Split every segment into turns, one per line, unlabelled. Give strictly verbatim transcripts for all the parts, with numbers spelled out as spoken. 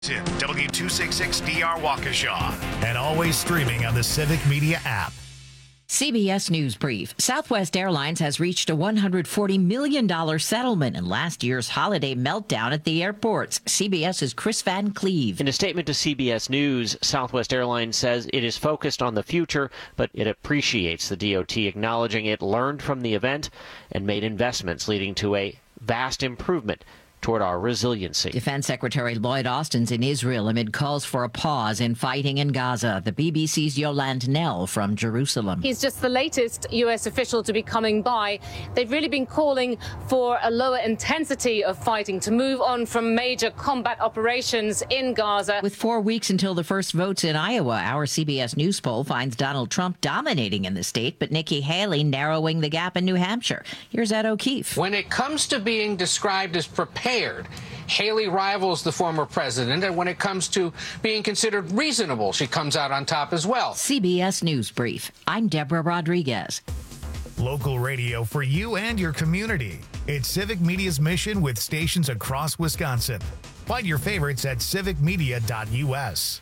W two sixty-six D R Waukesha, and always streaming on the Civic Media app.
C B S News Brief. Southwest Airlines has reached a one hundred forty million dollars settlement in last year's holiday meltdown at the airports. CBS's Chris Van Cleve.
In a statement to C B S News, Southwest Airlines says it is focused on the future, but it appreciates the D O T acknowledging it learned from the event and made investments leading to a vast improvement toward our resiliency.
Defense Secretary Lloyd Austin's in Israel amid calls for a pause in fighting in Gaza. The B B C's Yolande Knell from Jerusalem.
He's just the latest U S official to be coming by. They've really been calling for a lower intensity of fighting to move on from major combat operations in Gaza.
With four weeks until the first votes in Iowa, our C B S News poll finds Donald Trump dominating in the state, but Nikki Haley narrowing the gap in New Hampshire. Here's Ed O'Keefe.
When it comes to being described as prepared, Haley rivals the former president, and when it comes to being considered reasonable, she comes out on top as well.
C B S News Brief. I'm Deborah Rodriguez.
Local radio for you and your community. It's Civic Media's mission with stations across Wisconsin. Find your favorites at civic media dot U S.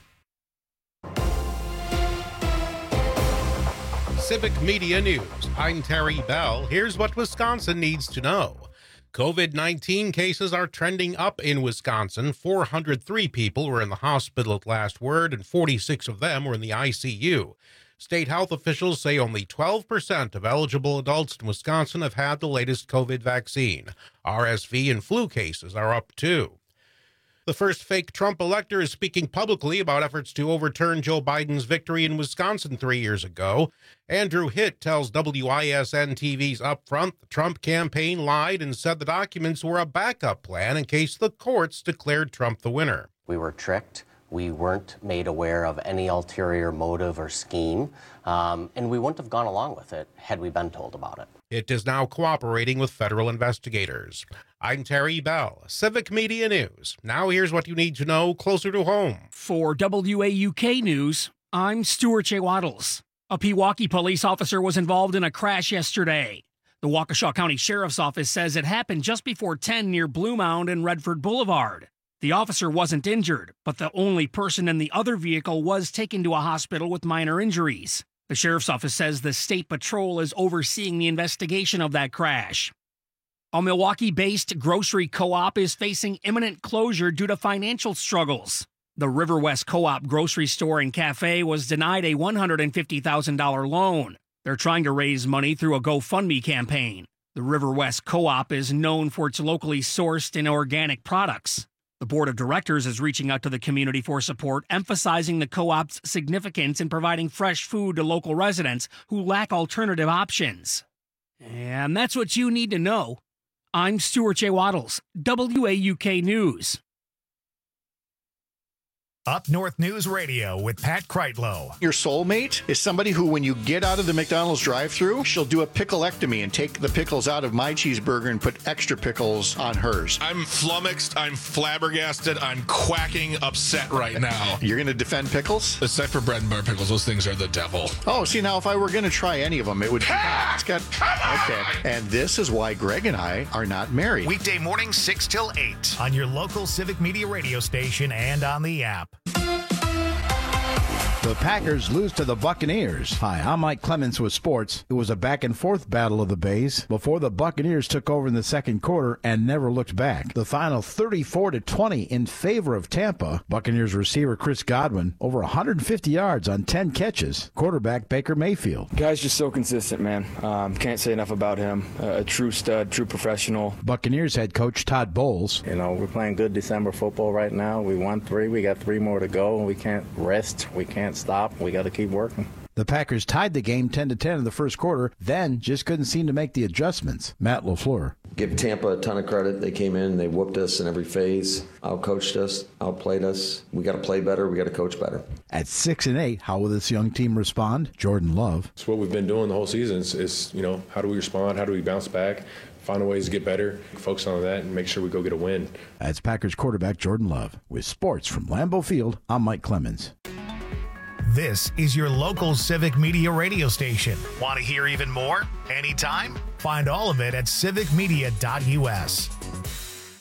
Civic Media News. I'm Terry Bell. Here's what Wisconsin needs to know. COVID nineteen cases are trending up in Wisconsin. four hundred three people were in the hospital at last word, and forty-six of them were in the I C U. State health officials say only twelve percent of eligible adults in Wisconsin have had the latest COVID vaccine. R S V and flu cases are up too. The first fake Trump elector is speaking publicly about efforts to overturn Joe Biden's victory in Wisconsin three years ago. Andrew Hitt tells W I S N T V's Upfront the Trump campaign lied and said the documents were a backup plan in case the courts declared Trump the winner.
We were tricked. We weren't made aware of any ulterior motive or scheme, um, and we wouldn't have gone along with it had we been told about it.
It is now cooperating with federal investigators. I'm Terry Bell, Civic Media News. Now here's what you need to know closer to home.
For W A U K News, I'm Stuart J. Waddles. A Pewaukee police officer was involved in a crash yesterday. The Waukesha County Sheriff's Office says it happened just before ten near Blue Mound and Redford Boulevard. The officer wasn't injured, but the only person in the other vehicle was taken to a hospital with minor injuries. The Sheriff's Office says the State Patrol is overseeing the investigation of that crash. A Milwaukee-based grocery co-op is facing imminent closure due to financial struggles. The River West Co-op grocery store and cafe was denied a one hundred fifty thousand dollars loan. They're trying to raise money through a GoFundMe campaign. The River West Co-op is known for its locally sourced and organic products. The board of directors is reaching out to the community for support, emphasizing the co-op's significance in providing fresh food to local residents who lack alternative options. And that's what you need to know. I'm Stuart J. Waddles, W A U K News.
Up North News Radio with Pat Kreitlow.
Your soulmate is somebody who, when you get out of the McDonald's drive-thru, she'll do a pickleectomy and take the pickles out of my cheeseburger and put extra pickles on hers.
I'm flummoxed. I'm flabbergasted. I'm quacking upset right now.
You're going to defend pickles?
Except for bread and butter pickles. Those things are the devil.
Oh, see, now if I were going to try any of them, it would...
Ah,
it's got... Okay. And this is why Greg and I are not married.
Weekday mornings six till eight on your local Civic Media radio station and on the app.
The Packers lose to the Buccaneers. Hi, I'm Mike Clemens with sports. It was a back-and-forth battle of the Bays before the Buccaneers took over in the second quarter and never looked back. The final thirty-four to twenty in favor of Tampa. Buccaneers receiver Chris Godwin over one hundred fifty yards on ten catches. Quarterback Baker Mayfield.
Guy's just so consistent, man. Um, can't say enough about him. Uh, a true stud, true professional.
Buccaneers head coach Todd Bowles.
You know, we're playing good December football right now. We won three. We got three more to go. We can't rest. We can't stop. We got to keep working.
The Packers tied the game ten to ten in the first quarter, then just couldn't seem to make the adjustments. Matt LaFleur.
Give Tampa a ton of credit. They came in, they whooped us in every phase, outcoached us, outplayed us. We got to play better. We got to coach better.
At six and eight, how will this young team respond? Jordan Love.
It's what we've been doing the whole season. Is, is you know, how do we respond? How do we bounce back? Find ways to get better, focus on that, and make sure we go get a win.
That's Packers quarterback Jordan Love. With sports from Lambeau Field, I'm Mike Clemens.
This is your local Civic Media radio station. Want to hear even more? Anytime? Find all of it at civic media dot U S.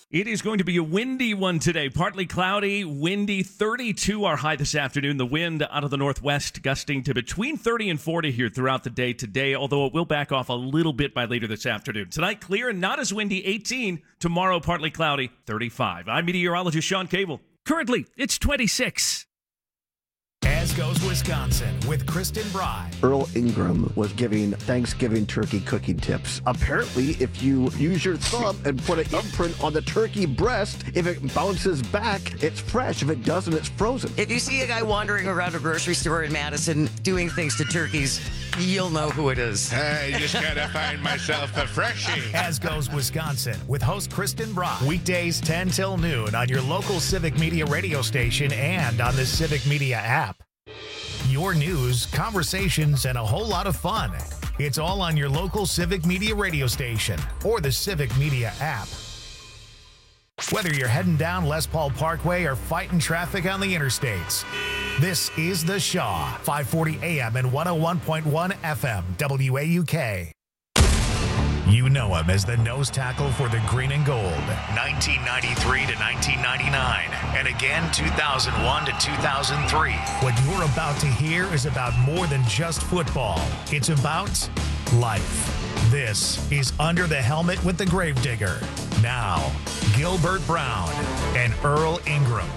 It is going to be a windy one today. Partly cloudy, windy, thirty-two our high this afternoon. The wind out of the northwest gusting to between thirty and forty here throughout the day today, although it will back off a little bit by later this afternoon. Tonight, clear and not as windy, eighteen. Tomorrow, partly cloudy, thirty-five. I'm meteorologist Sean Cable. Currently, it's twenty-six.
As goes Wisconsin with Kristen Bry.
Earl Ingram was giving Thanksgiving turkey cooking tips. Apparently, if you use your thumb and put an imprint on the turkey breast, if it bounces back, it's fresh. If it doesn't, it's frozen.
If you see a guy wandering around a grocery store in Madison doing things to turkeys, you'll know who it is.
I just gotta find myself a freshie.
As goes Wisconsin with host Kristen Bry. Weekdays ten till noon on your local Civic Media radio station and on the Civic Media app. Your news, conversations, and a whole lot of fun. It's all on your local Civic Media radio station or the Civic Media app. Whether you're heading down Les Paul Parkway or fighting traffic on the interstates, this is The Shaw, five forty A M and one oh one point one F M, W A U K. You know him as the nose tackle for the green and gold, nineteen ninety-three to nineteen ninety-nine, and again two thousand one to two thousand three. What you're about to hear is about more than just football. It's about life. This is Under the Helmet with the Gravedigger. Now, Gilbert Brown and Earl Ingram.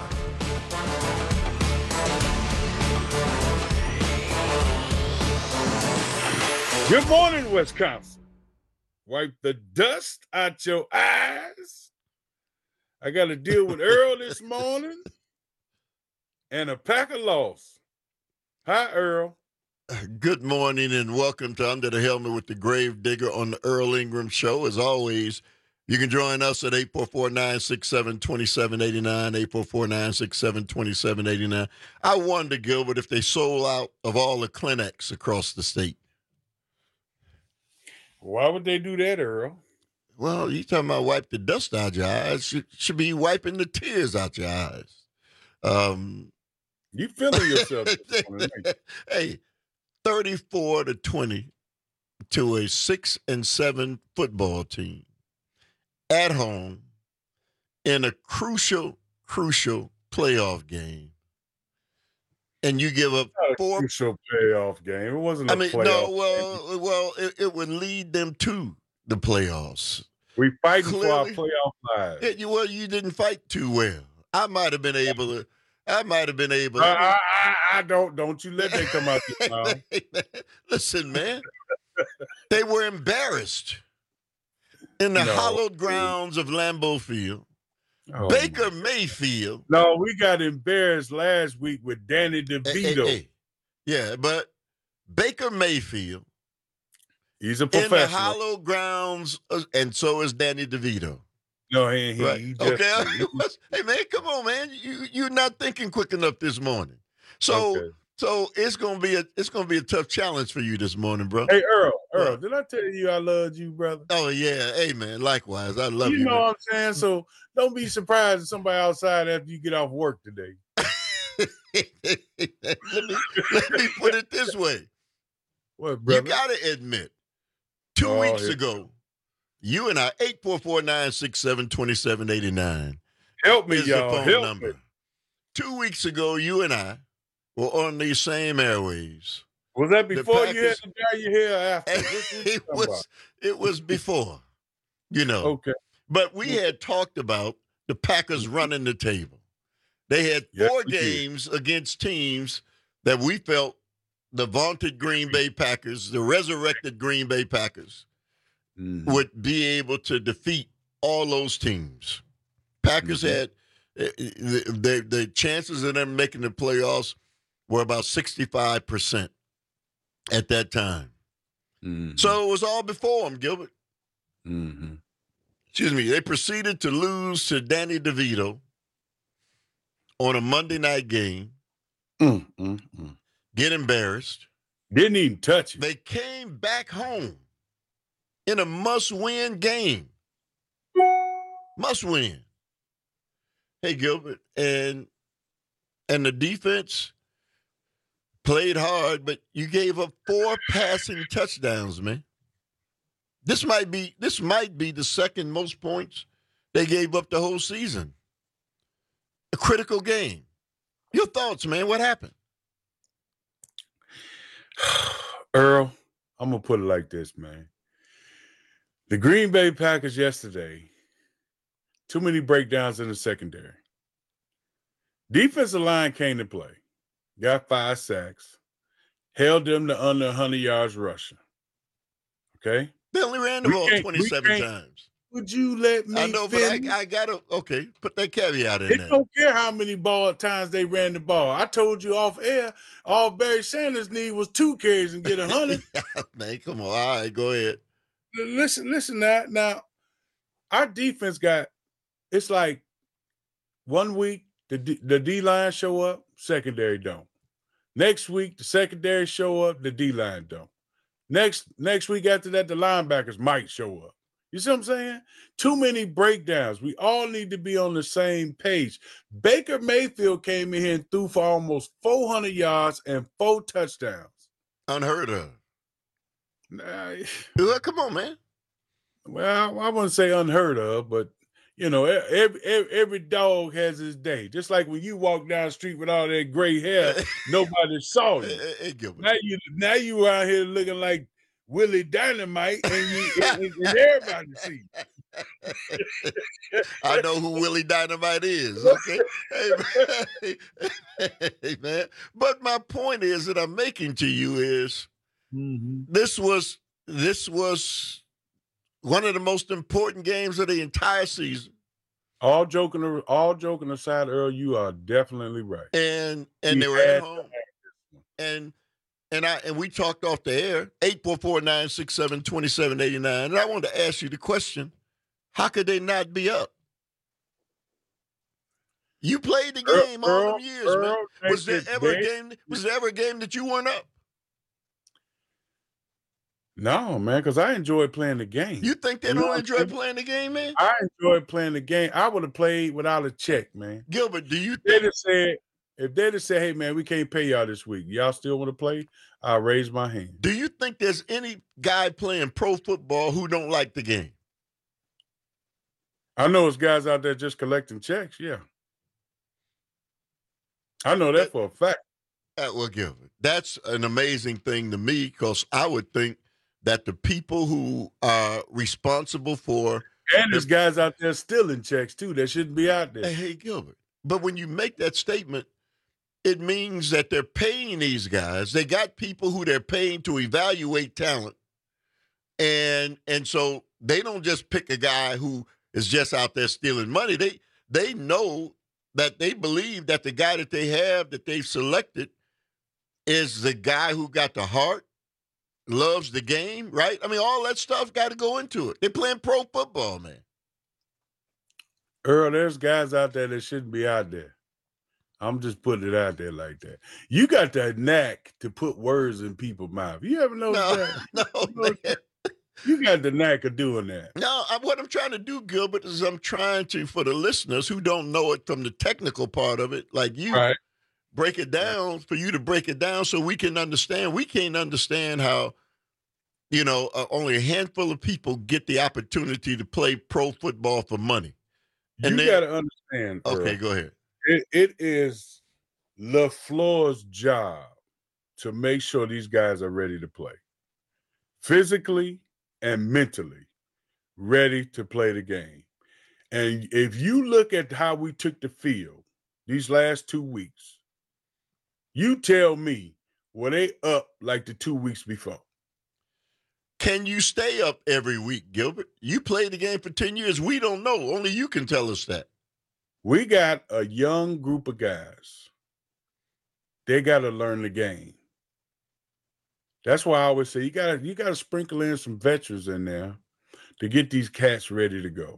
Good morning, Wisconsin. Wipe the dust out your eyes. I got to deal with Earl this morning and a Packer loss. Hi, Earl.
Good morning and welcome to Under the Helmet with the Gravedigger on the Earl Ingram Show. As always, you can join us at eight four four, nine six seven, two seven eight nine, eight four four, nine six seven, two seven eight nine. I wonder, Gilbert, if they sold out of all the clinics across the state.
Why would they do that, Earl?
Well, you talking about wipe the dust out your eyes. Should, should be wiping the tears out your eyes. Um,
you feeling yourself.
Hey, thirty-four to twenty to a six and seven football team at home in a crucial, crucial playoff game. And you give up
Not a
four
crucial playoff game. It wasn't a
I mean,
playoff
no, well,
game.
well, it, it would lead them to the playoffs.
We fighting
Clearly,
for our playoff lives.
Yeah, you, well, you didn't fight too well. I might have been able to. I might have been able.
I,
To,
I, I, I don't. Don't you let that come out your mouth.
Listen, man. They were embarrassed in the
No.
hallowed grounds of Lambeau Field.
Oh,
Baker Mayfield.
No, we got embarrassed last week with Danny DeVito.
Hey, hey, hey. Yeah, but Baker Mayfield.
He's a
In the
professional.
hallowed grounds, uh, and so is Danny DeVito.
No, he, he,
Right.
he just,
Okay.
he-
Hey man, come on, man. You you're not thinking quick enough this morning. So
Okay.
so it's gonna be a it's gonna be a tough challenge for you this morning, bro.
Hey, Earl, Earl,
What?
did I tell you I loved you, brother?
Oh yeah, hey man. Likewise, I love you.
You know
man.
what I'm saying? So don't be surprised if somebody outside after you get off work today.
let me let me put it this way.
What, brother?
You gotta admit, two
Oh,
weeks
here-
ago, you and I eight four four nine six seven two seven eight nine.
Help me,
is
y'all.
the phone
Help
number.
me.
Two weeks ago, you and I were on these same airwaves.
Was that
The
before you had
Packers-
to dye your hair or after? What- what you
it
talking
was
about?
it was before, you know.
Okay.
But we had talked about the Packers running the table. They had
Yes,
four
we did.
games against teams that we felt the vaunted Green Bay Packers, the resurrected Green Bay Packers,
Mhm.
would be able to defeat all those teams. Packers
Mhm.
had uh, the, the the chances of them making the playoffs were about sixty-five percent at that time.
Mhm.
So it was all before them, Gilbert.
Mhm.
Excuse me. They proceeded to lose to Danny DeVito on a Monday night game,
Mm, mm, mm.
get embarrassed.
Didn't even touch it.
They came back home in a must-win game. Must win. Hey, Gilbert, and and the defense played hard, but you gave up four passing touchdowns, man. This might be this might be the second most points They gave up the whole season. A critical game. Your thoughts, man? What happened?
Earl, I'm going to put it like this, man. The Green Bay Packers yesterday, too many breakdowns in the secondary. Defensive line came to play. Got five sacks. Held them to under one hundred yards rushing. Okay?
They only ran the ball twenty-seven times.
Would you let me
I know, but I, I got to, okay, put that caveat in
It
there.
don't care how many ball times they ran the ball. I told you off air, all Barry Sanders need was two carries and get one hundred.
Man, come on. All right, go ahead.
Listen, listen now. Now, our defense got, it's like one week, the D, the D-line show up, secondary don't. Next week, the secondary show up, the D-line don't. Next, next week after that, the linebackers might show up. You see what I'm saying? Too many breakdowns. We all need to be on the same page. Baker Mayfield came in here and threw for almost four hundred yards and four touchdowns.
Unheard of.
Nah,
well, come on, man.
Well, I wouldn't say unheard of, but, you know, every, every, every dog has his day. Just like when you walk down the street with all that gray hair, nobody saw you.
Hey, hey,
now you now you out here looking like Willie Dynamite, and, you, and, and everybody see you.
I know who Willie Dynamite is, okay? Hey, man. Hey, man. But my point is that I'm making to you is
mm-hmm.
this was this was one of the most important games of the entire season.
All joking, all joking aside, Earl, you are definitely right.
And and
we
they were at home. And And I and we talked off the air, eight four four, nine six seven, two seven eight nine. And I wanted to ask you the question, how could they not be up? You played the game
Earl,
all them years,
Earl,
man. Was there ever
they,
a game was there ever a game that you weren't up?
No, man, because I enjoyed playing the game.
You think they
you
don't enjoy playing the game, man?
I enjoyed playing the game. I would have played without a check, man.
Gilbert, do you
think they'd said if they'd have said, hey, man, we can't pay y'all this week, y'all still want to play? I'll raise my hand.
Do you think there's any guy playing pro football who don't like the game?
I know there's guys out there just collecting checks, yeah. I know that for a fact.
That will give it. That's an amazing thing to me because I would think that the people who are responsible for
and there's guys out there stealing checks too that shouldn't be out there.
Hey, Gilbert. But when you make that statement, it means that they're paying these guys. They got people who they're paying to evaluate talent. And and so they don't just pick a guy who is just out there stealing money. They they know that they believe that the guy that they have, that they've selected, is the guy who got the heart, loves the game, right? I mean, all that stuff got to go into it. They're playing pro football, man.
Earl, there's guys out there that shouldn't be out there. I'm just putting it out there like that. You got that knack to put words in people's mouth. You ever noticed
no,
that?
No,
you
man.
You got the knack of doing that.
No, I, what I'm trying to do, Gilbert, is I'm trying to, for the listeners who don't know it from the technical part of it, like you,
right.
break it down, for you to break it down so we can understand. We can't understand how, you know, uh, only a handful of people get the opportunity to play pro football for money.
And you got to understand.
Okay,
Earl,
go ahead.
It, it is LaFleur's job to make sure these guys are ready to play. Physically and mentally ready to play the game. And if you look at how we took the field these last two weeks, you tell me, were they up like the two weeks before?
Can you stay up every week, Gilbert? You played the game for ten years. We don't know. Only you can tell us that.
We got a young group of guys. They got to learn the game. That's why I always say you got you got to sprinkle in some veterans in there to get these cats ready to go.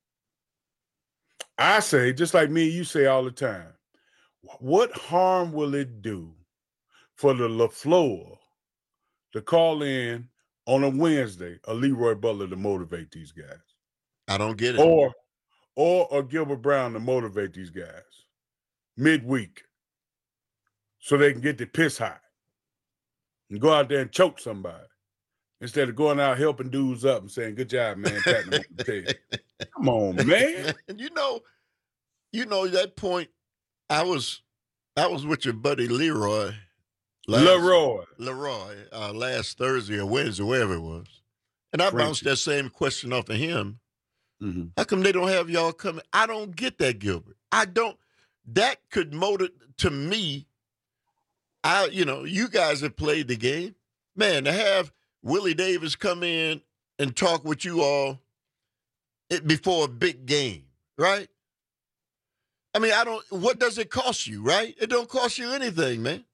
I say, just like me and you say all the time, what harm will it do for the LaFleur to call in on a Wednesday a Leroy Butler to motivate these guys?
I don't get it.
Or or a Gilbert Brown to motivate these guys midweek so they can get the piss hot and go out there and choke somebody instead of going out helping dudes up and saying, good job, man, patting them on the tail. Come on, man.
And you know, you know, that point, I was I was with your buddy Leroy. Last,
Leroy.
Leroy, uh, last Thursday or Wednesday, wherever it was. And I
Frenchy.
bounced that same question off of him.
Mm-hmm.
How come they don't have y'all coming? I don't get that, Gilbert. I don't. That could motivate, to me, I, you know, you guys have played the game. Man, to have Willie Davis come in and talk with you all it, before a big game, right? I mean, I don't, what does it cost you, right? It don't cost you anything, man.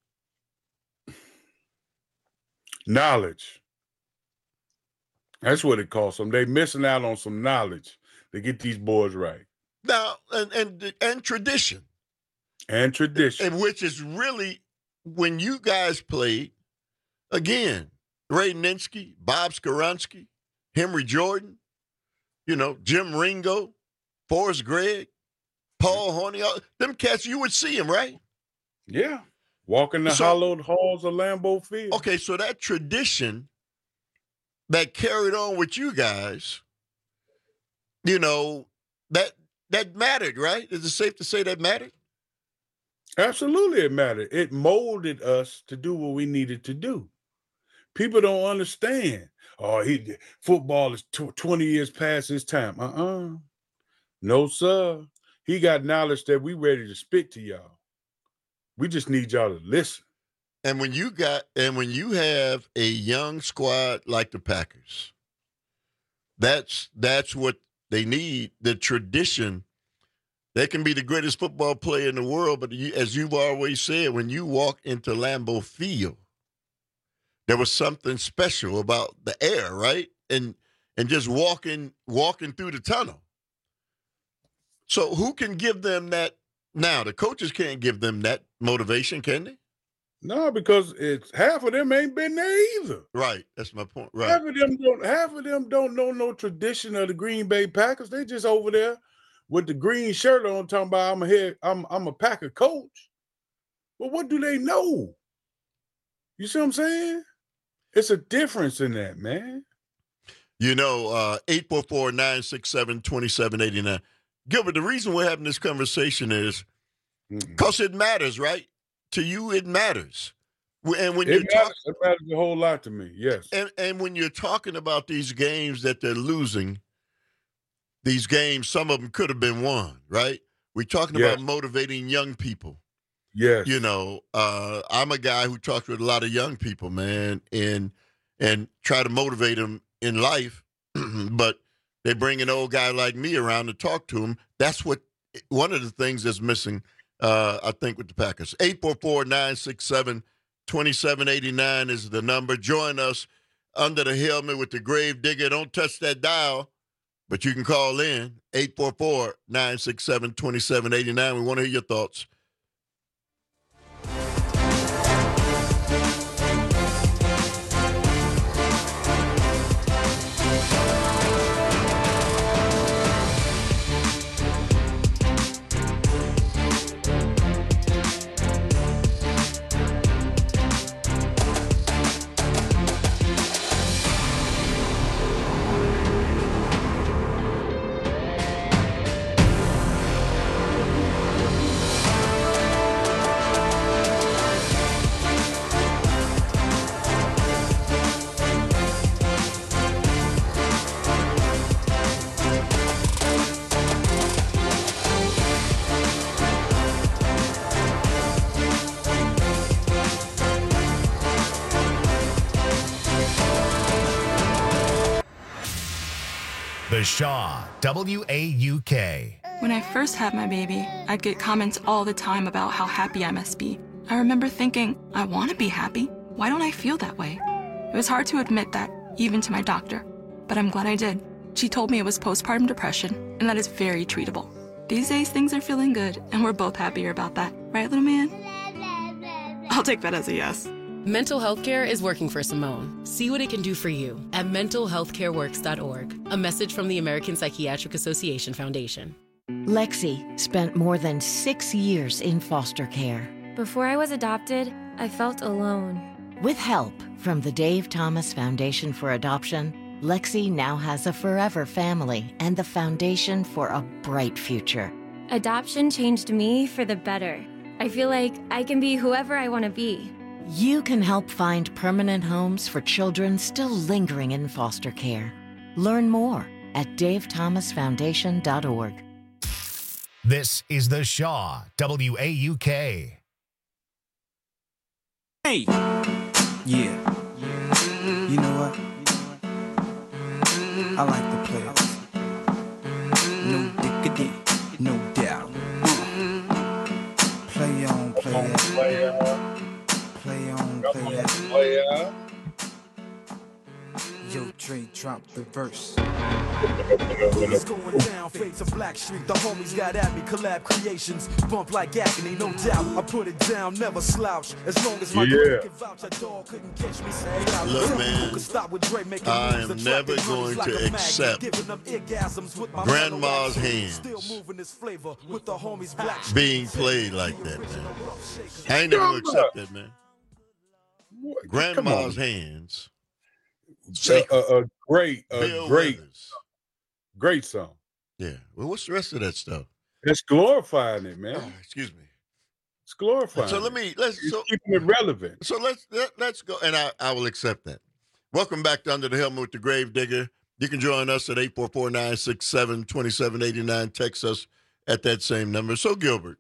Knowledge. That's what it costs them. They missing out on some knowledge to get these boys right.
Now, and and, and tradition.
And tradition.
And which is really, when you guys played, again, Ray Nensky, Bob Skoronski, Henry Jordan, you know, Jim Ringo, Forrest Gregg, Paul Horney, all, them cats, you would see them, right?
Yeah. Walking the
So-
hallowed halls of Lambeau Field.
Okay, so that tradition that carried on with you guys, you know, that that mattered, right? Is it safe to say that mattered?
Absolutely, it mattered. It molded us to do what we needed to do. People don't understand. Oh, he football is tw- twenty years past his time. Uh-uh. No, sir. He got knowledge that we ready to spit to y'all. We just need y'all to listen.
And when you got and when you have a young squad like the Packers, that's that's what they need. The tradition. They can be the greatest football player in the world, but you, as you've always said, when you walk into Lambeau Field, there was something special about the air, right? And and just walking walking through the tunnel. So who can give them that now? The coaches can't give them that motivation, can they?
No, because it's half of them ain't been there either.
Right. That's my point. Right.
Half of them don't half of them don't know no tradition of the Green Bay Packers. They just over there with the green shirt on talking about I'm a head, I'm I'm a Packer coach. But what do they know? You see what I'm saying? It's a difference in that, man.
You know, uh, eight four four, nine six seven, two seven eight nine. Gilbert, the reason we're having this conversation is because mm-hmm. it matters, right? To you, it matters. And when
It
you're
matters,
talking,
it matters a whole lot to me, yes.
and, and when you're talking about these games that they're losing, these games, some of them could have been won, right? We're talking
Yes.
about motivating young people.
Yes.
You know, uh, I'm a guy who talks with a lot of young people, man, and and try to motivate them in life. But they bring an old guy like me around to talk to them. That's what one of the things that's missing, uh, I think, with the Packers. eight four four, nine six seven, two seven eight nine is the number. Join us under the helmet with the Grave Digger. Don't touch that dial, but you can call in eight four four, nine six seven, two seven eight nine. We want to hear your thoughts.
The Shaw, W A U K.
When I first had my baby, I'd get comments all the time about how happy I must be. I remember thinking, I want to be happy. Why don't I feel that way? It was hard to admit that, even to my doctor. But I'm glad I did. She told me it was postpartum depression, and that is very treatable. These days, things are feeling good, and we're both happier about that. Right, little man? I'll take that as a yes.
Mental health care is working for Simone. See what it can do for you at mental health care works dot org. A message from the American Psychiatric Association Foundation.
Lexi spent more than six years in foster care.
Before I was adopted, I felt alone.
With help from the Dave Thomas Foundation for Adoption, Lexi now has a forever family and the foundation for a bright future.
Adoption changed me for the better. I feel like I can be whoever I want to be.
You can help find permanent homes for children still lingering in foster care. Learn more at dave thomas foundation dot org.
This is the Shaw W A U K.
Hey, yeah. You know what? I like the players. No diggity, no doubt. Play on, play that. Play on, play that. Play out. Yo, Dre, drop the verse.
It's going down, fades of Black Street. The homies got at me, collab creations. Bump like agony, no doubt. I put it down, never slouch. As long as my
Yeah.
can vouch, a dog couldn't catch me. Say out.
Look, man,
Stop with Dre making
I
moves,
am
attracting
never
honeys
going
like
to
a magnet,
accept
giving them orgasms with my
grandma's
mellow
hands
accent. Still moving this flavor with the homies Black Street.
being played like that, man. I ain't never gonna accept that, man. Grandma's hands.
A, a, a great, a
Bill
great,
Withers.
great song.
Yeah. Well, what's the rest of that stuff?
It's glorifying it, man.
Oh, excuse me.
It's glorifying.
So let
it.
me let's
It's
so,
keeping it relevant.
So let's let, let's go, and I, I will accept that. Welcome back to Under the Helmet with the Grave Digger. You can join us at eight four four, nine six seven, two seven eight nine. Text us at that same number. So Gilbert,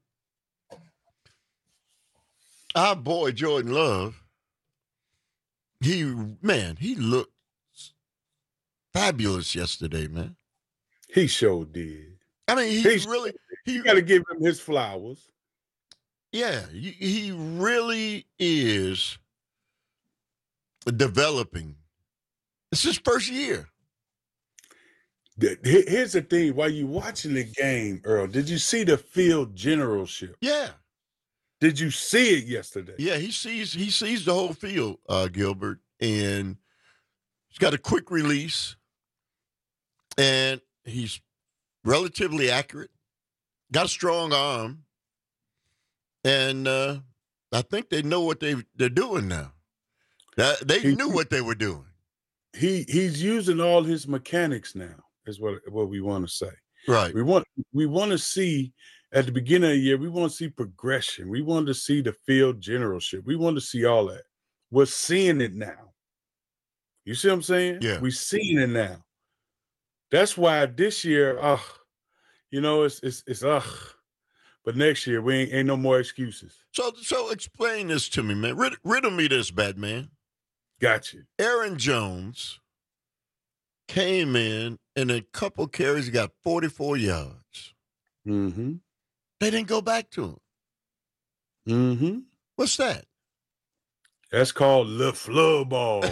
our boy Jordan Love, he man, he looked fabulous yesterday, man.
He sure did.
I mean, he
He's-
really he
You got to give him his flowers.
Yeah, he, he really is developing. It's his first year.
The- he- Here's the thing: while you watching the game, Earl, did you see the field generalship?
Yeah.
Did you see it yesterday?
Yeah, he sees he sees the whole field, uh, Gilbert, and he's got a quick release, and he's relatively accurate. Got a strong arm, and uh, I think they know what they they're doing now. That they
He-
knew what they were doing.
He he's using all his mechanics now. Is what what we want to say.
Right.
We want we want to see at the beginning of the year. We want to see progression. We want to see the field generalship. We want to see all that. We're seeing it now. You see what I'm saying?
Yeah.
We're seeing it now. That's why this year, ugh, you know, it's it's it's ugh. But next year we ain't, ain't no more excuses.
So so explain this to me, man. Rid, riddle me this, Batman.
Got you.
Aaron Jones came in and a couple carries, he got forty-four yards.
Mm-hmm.
They didn't go back to him.
Mm-hmm.
What's that?
That's called Le Fleur ball.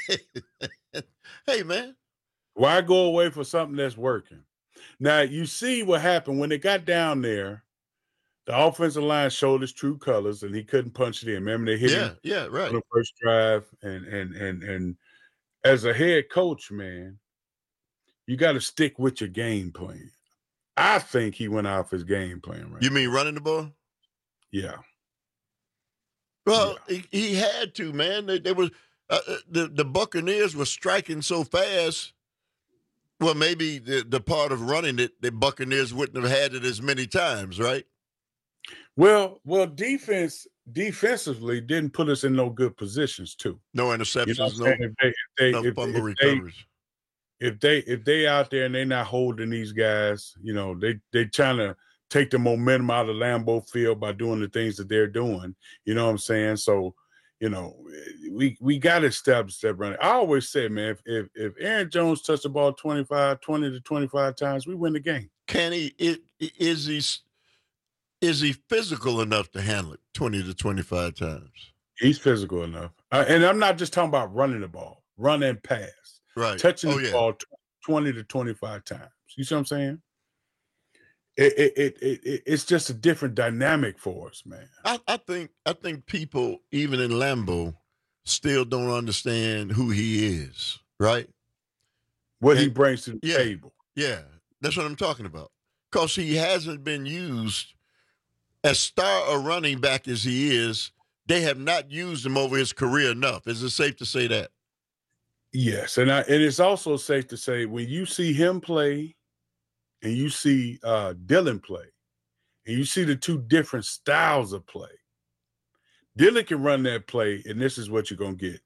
Hey, man.
Why go away for something that's working? Now, you see what happened when they got down there. The offensive line showed his true colors, and he couldn't punch it in. Remember, they hit
Yeah,
him
yeah, right.
on the first drive. And and and and as a head coach, man, you got to stick with your game plan. I think he went off his game plan, right?
You mean running the ball?
Yeah.
Well, he, he had to, man. They, they was uh, uh, the the Buccaneers were striking so fast. Well, maybe the, the part of running it, the Buccaneers wouldn't have had it as many times, right?
Well, well, defense defensively didn't put us in no good positions too.
No
You know
interceptions,
what I'm
no,
saying? If they, if they,
no
if,
fumble
if they,
recoveries.
if they if they out there and they not holding these guys, you know, they they trying to take the momentum out of Lambeau Field by doing the things that they're doing. You know what I'm saying? So, you know, we we got to establish that running. I always say, man, if if, if Aaron Jones touched the ball twenty-five, twenty to twenty-five times, we win the game.
Can he? It, is he? Is he physical enough to handle it twenty to twenty-five times?
He's physical enough, uh, and I'm not just talking about running the ball, run and pass,
Right.
touching
Oh,
the
yeah.
ball tw- twenty to twenty-five times. You see what I'm saying? It, it, it, it, it it's just a different dynamic for us, man.
I, I think I think people, even in Lambeau, still don't understand who he is, right?
What he
And-
brings to the
yeah,
table.
Yeah, that's what I'm talking about. Because he hasn't been used as star a running back as he is they have not used him over his career enough. Is it safe to say that?
Yes, and I, and it's also safe to say when you see him play and you see uh, Dylan play, and you see the two different styles of play, Dylan can run that play, and this is what you're going to get.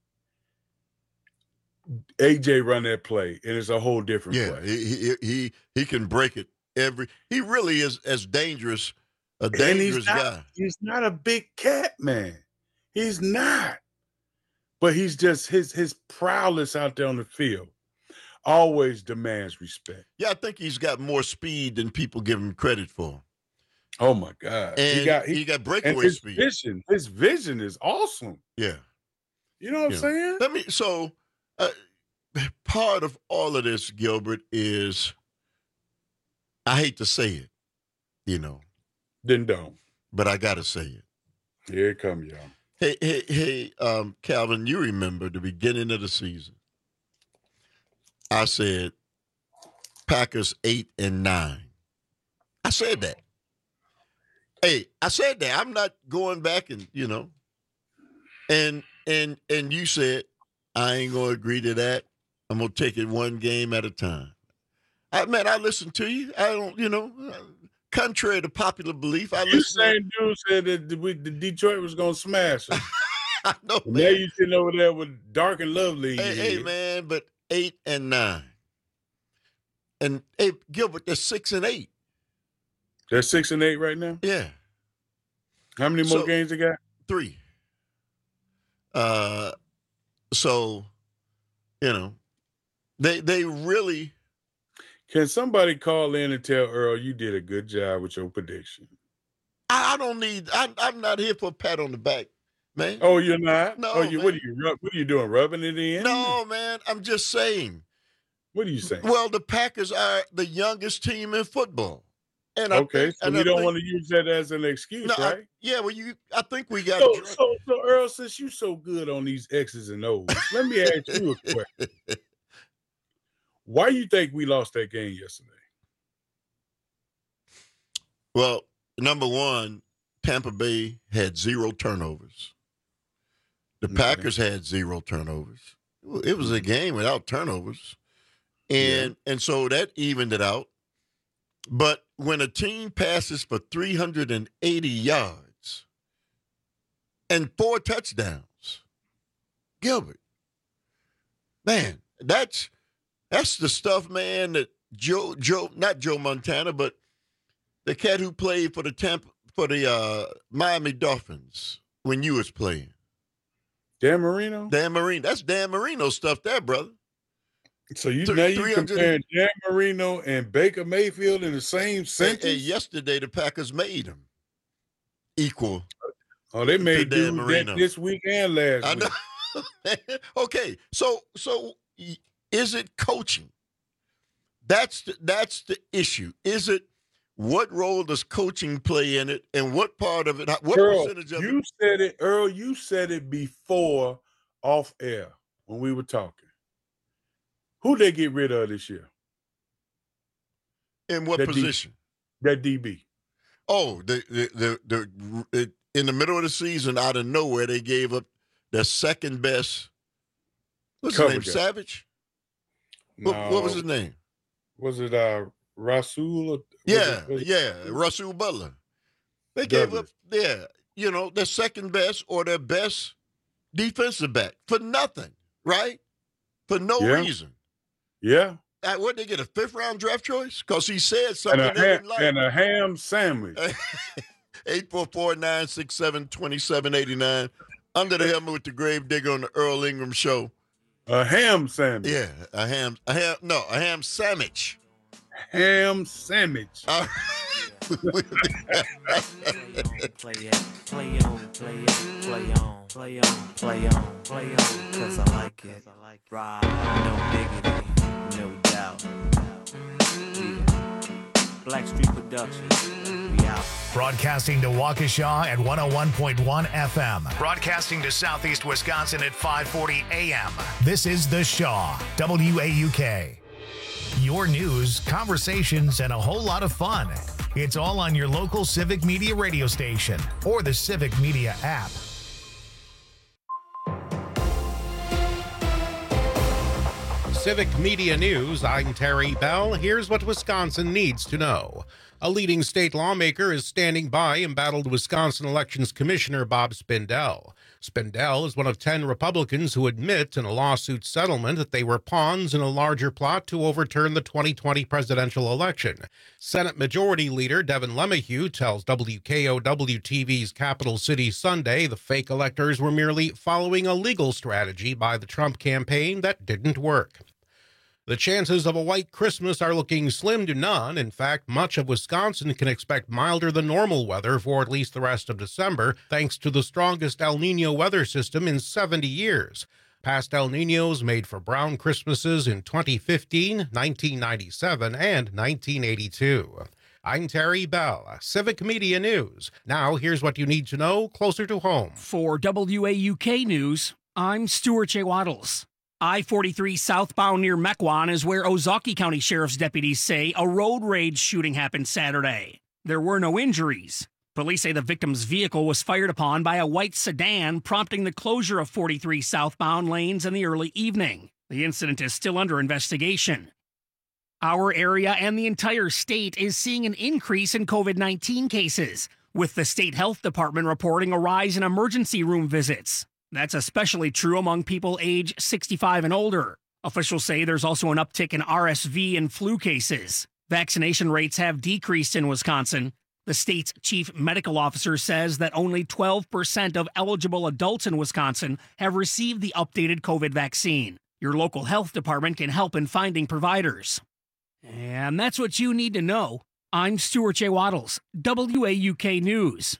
A J run that play, and it's a whole different
yeah,
play.
He, he he he can break it every – he really is as dangerous, a dangerous
he's not,
guy.
He's not a big cat, man. He's not. But he's just his his prowess out there on the field always demands respect.
Yeah, I think he's got more speed than people give him credit for.
Oh my God!
And
he got
he, he got breakaway
his
speed.
Vision, his vision is awesome.
Yeah,
you know what
yeah.
I'm saying.
Let me. So, uh, part of all of this, Gilbert, is I hate to say it, you know.
Then don't.
But I gotta say it.
Here it come, y'all.
Hey, hey, hey, um, Calvin, you remember the beginning of the season. I said Packers eight and nine. I said that. Hey, I said that. I'm not going back and, you know. And and and you said, I ain't gonna agree to that. I'm gonna take it one game at a time. I man, I listened to you. I don't, you know, contrary to popular belief, I
You
listen.
same dude said that the, we, the Detroit was gonna smash us.
I know,
Now you sitting over there with Dark and Lovely.
Hey, hey, man, but eight and nine. And hey, Gilbert, they're six and eight.
They're six and eight right now?
Yeah.
How many more
So-
games they got?
Three. Uh so, you know, they they really
Can somebody call in and tell Earl you did a good job with your prediction?
I, I don't need I I'm not here for a pat on the back, man.
Oh, you're not?
No,
Oh, you what are
man.
you rub, what are you doing? Rubbing it in?
No, man, I'm just saying.
What are you saying?
Well, the Packers are the youngest team in football. And
Okay,
I think,
so
and
we
I
don't
think-
want to use that as an excuse,
No, I-
right?
yeah, well, you. I think we got.
So, so, so, Earl, since you so good on these X's and O's, let me ask you a question. Why you think we lost that game yesterday?
Well, number one, Tampa Bay had zero turnovers. The Packers had zero turnovers. It was a game without turnovers, and and so that evened it out. But when a team passes for three hundred eighty yards and four touchdowns, Gilbert, man, that's that's the stuff, man, that Joe Joe not Joe Montana, but the cat who played for the Tampa for the uh, Miami Dolphins when you was playing.
Dan Marino?
Dan Marino. That's Dan Marino stuff there, brother.
So you
Th-
now you
three hundred
comparing Dan Marino and Baker Mayfield in the same
And,
sentence?
and yesterday, the Packers made him equal.
Oh, they made
to Dan
dudes that
Marino.
this week and last
I
week.
know. Okay, so so y- is it coaching? That's the, that's the issue. Is it what role does coaching play in it, and what part of it? What
Earl,
percentage of
you
it?
said it, Earl. You said it before off air when we were talking. Who they get rid of this year?
In what
That D-
position?
That D B.
Oh, the the the, the it, in the middle of the season, out of nowhere, they gave up their second best. What's his name?
Coverage guy.
Savage. What, what was his name?
Was it uh Rasul? Or, was
Yeah,
it- was it-
yeah, Russell Butler. They gave up, yeah, you know, their second best or their best defensive back for nothing, right? For no
Yeah.
reason.
Yeah.
Uh, what they get a fifth round draft choice? Because he said something
And a,
they
ham,
didn't like.
and a ham sandwich.
eight four four, nine six seven, two seven eight nine. Under the helmet with the Grave Digger on the Earl Ingram Show.
A ham sandwich.
Yeah, a ham, a ham, no, a ham sandwich.
Ham sandwich.
Uh,
Play it, play on, play it, play on, play on, play on, play on, cause I like it. Ride, no diggity, no doubt. Yeah. Blackstreet Productions, we out.
Broadcasting to Waukesha at one oh one point one F M. Broadcasting to Southeast Wisconsin at five forty A M. This is The Shaw, W A U K. Your news, conversations, and a whole lot of fun. It's all on your local Civic Media radio station or the Civic Media app.
Civic Media News, I'm Terry Bell. Here's what Wisconsin needs to know. A leading state lawmaker is standing by embattled Wisconsin Elections Commissioner Bob Spindell. Spindell is one of ten Republicans who admit in a lawsuit settlement that they were pawns in a larger plot to overturn the twenty twenty presidential election. Senate Majority Leader Devin LeMahieu tells W K O W T V's Capital City Sunday the fake electors were merely following a legal strategy by the Trump campaign that didn't work. The chances of a white Christmas are looking slim to none. In fact, much of Wisconsin can expect milder than normal weather for at least the rest of December, thanks to the strongest El Nino weather system in seventy years. Past El Ninos made for brown Christmases in twenty fifteen, nineteen ninety-seven, and nineteen eighty-two. I'm Terry Bell, Civic Media News. Now, here's what you need to know closer to home.
For W A U K News, I'm Stuart J. Waddles. I forty-three southbound near Mequon is where Ozaukee County Sheriff's deputies say a road rage shooting happened Saturday. There were no injuries. Police say the victim's vehicle was fired upon by a white sedan, prompting the closure of forty-three southbound lanes in the early evening. The incident is still under investigation. Our area and the entire state is seeing an increase in COVID nineteen cases, with the state health department reporting a rise in emergency room visits. That's especially true among people age sixty-five and older. Officials say there's also an uptick in R S V and flu cases. Vaccination rates have decreased in Wisconsin. The state's chief medical officer says that only twelve percent of eligible adults in Wisconsin have received the updated COVID vaccine. Your local health department can help in finding providers. And that's what you need to know. I'm Stuart J. Waddles, W A U K News.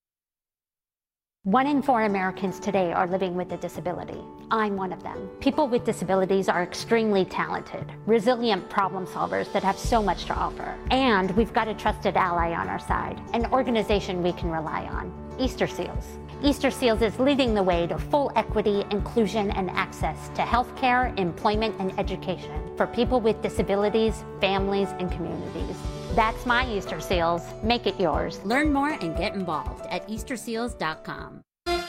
One in four Americans today are living with a disability. I'm one of them. People with disabilities are extremely talented, resilient problem solvers that have so much to offer. And we've got a trusted ally on our side, an organization we can rely on, Easter Seals. Easter Seals is leading the way to full equity, inclusion, and access to healthcare, employment, and education for people with disabilities, families, and communities. That's my Easter Seals. Make it yours.
Learn more and get involved at Easter Seals dot com.